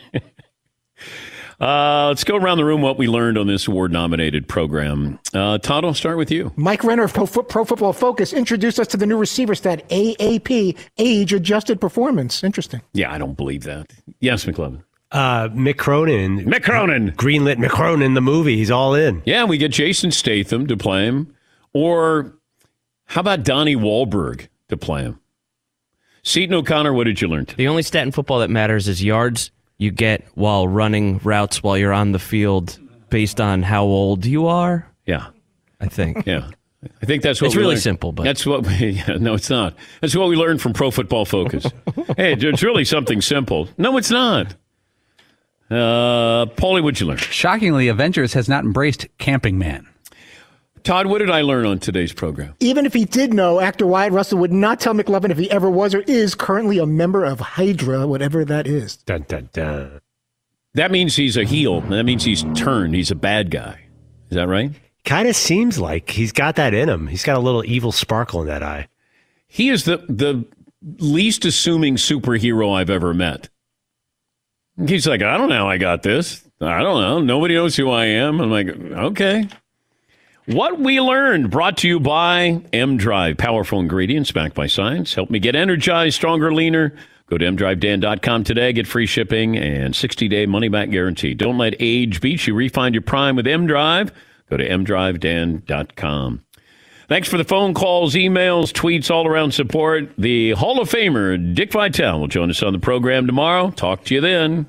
Speaker 6: Let's go around the room what we learned on this award-nominated program. Todd, I'll start with you.
Speaker 10: Mike Renner of Pro Football Focus introduced us to the new receiver stat, AAP, Age-Adjusted Performance. Interesting.
Speaker 6: Yeah, I don't believe that. Yes, McLovin.
Speaker 9: Mick Cronin. Greenlit Mick Cronin, the movie. He's all in.
Speaker 6: Yeah, we get Jason Statham to play him. Or how about Donnie Wahlberg to play him? Seton O'Connor, what did you learn today?
Speaker 7: The only stat in football that matters is yards you get while running routes while you're on the field based on how old you are.
Speaker 6: Yeah.
Speaker 7: I think.
Speaker 6: Yeah. I think that's what
Speaker 7: it's really simple, but
Speaker 6: that's what no, it's not. That's what we learned from Pro Football Focus. Hey, it's really something simple. No, it's not. Paulie, what'd you learn?
Speaker 8: Shockingly, Avengers has not embraced Camping Man.
Speaker 6: Todd, what did I learn on today's program?
Speaker 10: Even if he did know, actor Wyatt Russell would not tell McLovin if he ever was or is currently a member of Hydra, whatever that is.
Speaker 9: Dun, dun, dun.
Speaker 6: That means he's a heel. That means he's turned. He's a bad guy. Is that right?
Speaker 9: Kind of seems like he's got that in him. He's got a little evil sparkle in that eye.
Speaker 6: He is the least assuming superhero I've ever met. He's like, I don't know how I got this. I don't know. Nobody knows who I am. I'm like, okay. What we learned, brought to you by M-Drive. Powerful ingredients backed by science. Help me get energized, stronger, leaner. Go to mdrivedan.com today. Get free shipping and 60-day money-back guarantee. Don't let age beat you. Refine your prime with M-Drive. Go to mdrivedan.com. Thanks for the phone calls, emails, tweets, all-around support. The Hall of Famer, Dick Vitale, will join us on the program tomorrow. Talk to you then.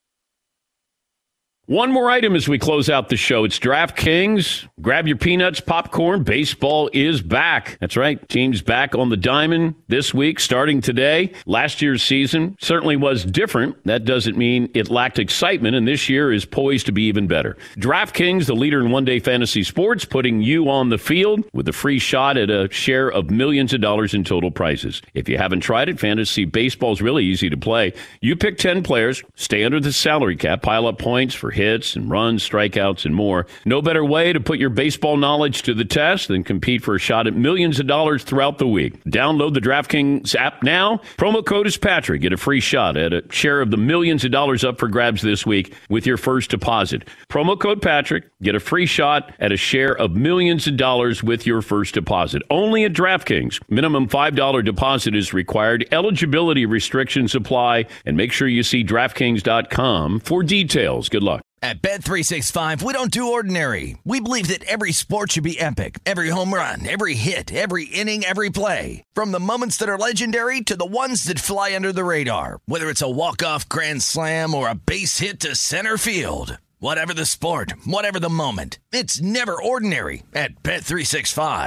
Speaker 6: One more item as we close out the show. It's DraftKings. Grab your peanuts, popcorn. Baseball is back. That's right. Teams back on the diamond this week, starting today. Last year's season certainly was different. That doesn't mean it lacked excitement, and this year is poised to be even better. DraftKings, the leader in one-day fantasy sports, putting you on the field with a free shot at a share of millions of dollars in total prizes. If you haven't tried it, fantasy baseball is really easy to play. You pick 10 players, stay under the salary cap, pile up points for hits and runs, strikeouts, and more. No better way to put your baseball knowledge to the test than compete for a shot at millions of dollars throughout the week. Download the DraftKings app now. Promo code is Patrick. Get a free shot at a share of the millions of dollars up for grabs this week with your first deposit. Promo code Patrick. Get a free shot at a share of millions of dollars with your first deposit. Only at DraftKings. Minimum $5 deposit is required. Eligibility restrictions apply. And make sure you see DraftKings.com for details. Good luck.
Speaker 4: At Bet365, we don't do ordinary. We believe that every sport should be epic. Every home run, every hit, every inning, every play. From the moments that are legendary to the ones that fly under the radar. Whether it's a walk-off grand slam or a base hit to center field. Whatever the sport, whatever the moment. It's never ordinary at Bet365.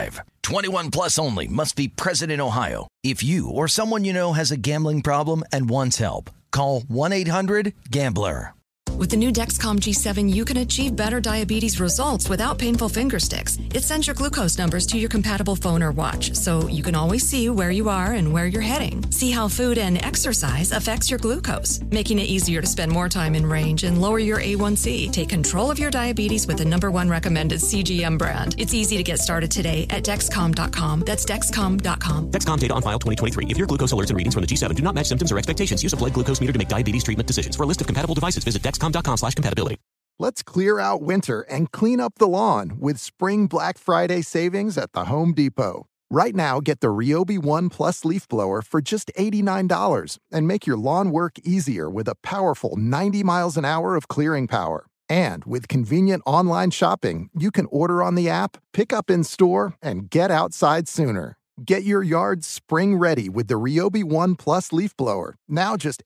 Speaker 4: 21 plus only. Must be present in Ohio. If you or someone you know has a gambling problem and wants help, call 1-800-GAMBLER.
Speaker 15: With the new Dexcom G7, you can achieve better diabetes results without painful finger sticks. It sends your glucose numbers to your compatible phone or watch, so you can always see where you are and where you're heading. See how food and exercise affects your glucose, making it easier to spend more time in range and lower your A1C. Take control of your diabetes with the #1 recommended CGM brand. It's easy to get started today at Dexcom.com. That's Dexcom.com.
Speaker 16: Dexcom data on file 2023. If your glucose alerts and readings from the G7 do not match symptoms or expectations, use a blood glucose meter to make diabetes treatment decisions. For a list of compatible devices, visit Dexcom.com/compatibility.
Speaker 17: Let's clear out winter and clean up the lawn with Spring Black Friday savings at the Home Depot. Right now, get the Ryobi One Plus leaf blower for just $89 and make your lawn work easier with a powerful 90 miles an hour of clearing power. And with convenient online shopping, you can order on the app, pick up in store, and get outside sooner. Get your yard spring ready with the Ryobi One Plus leaf blower. Now just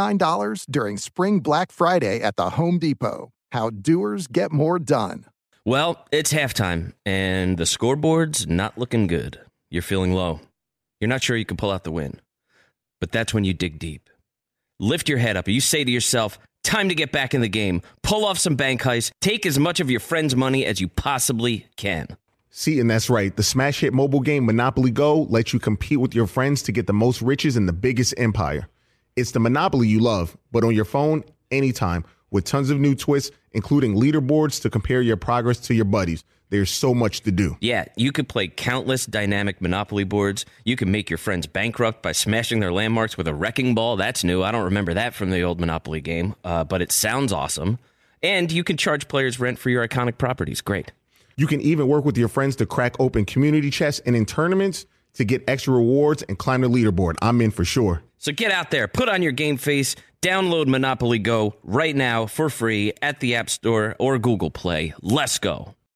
Speaker 17: $89 during Spring Black Friday at the Home Depot. How doers get more done.
Speaker 7: Well, it's halftime, and the scoreboard's not looking good. You're feeling low. You're not sure you can pull out the win. But that's when you dig deep. Lift your head up. You say to yourself, time to get back in the game. Pull off some bank heists. Take as much of your friend's money as you possibly can.
Speaker 12: See, and that's right. The smash hit mobile game Monopoly Go lets you compete with your friends to get the most riches in the biggest empire. It's the Monopoly you love, but on your phone, anytime, with tons of new twists, including leaderboards to compare your progress to your buddies. There's so much to do.
Speaker 7: Yeah, you could play countless dynamic Monopoly boards. You can make your friends bankrupt by smashing their landmarks with a wrecking ball. That's new. I don't remember that from the old Monopoly game, but it sounds awesome. And you can charge players rent for your iconic properties. Great.
Speaker 12: You can even work with your friends to crack open community chests and in tournaments to get extra rewards and climb the leaderboard. I'm in for sure.
Speaker 7: So get out there, put on your game face, download Monopoly Go right now for free at the App Store or Google Play. Let's go.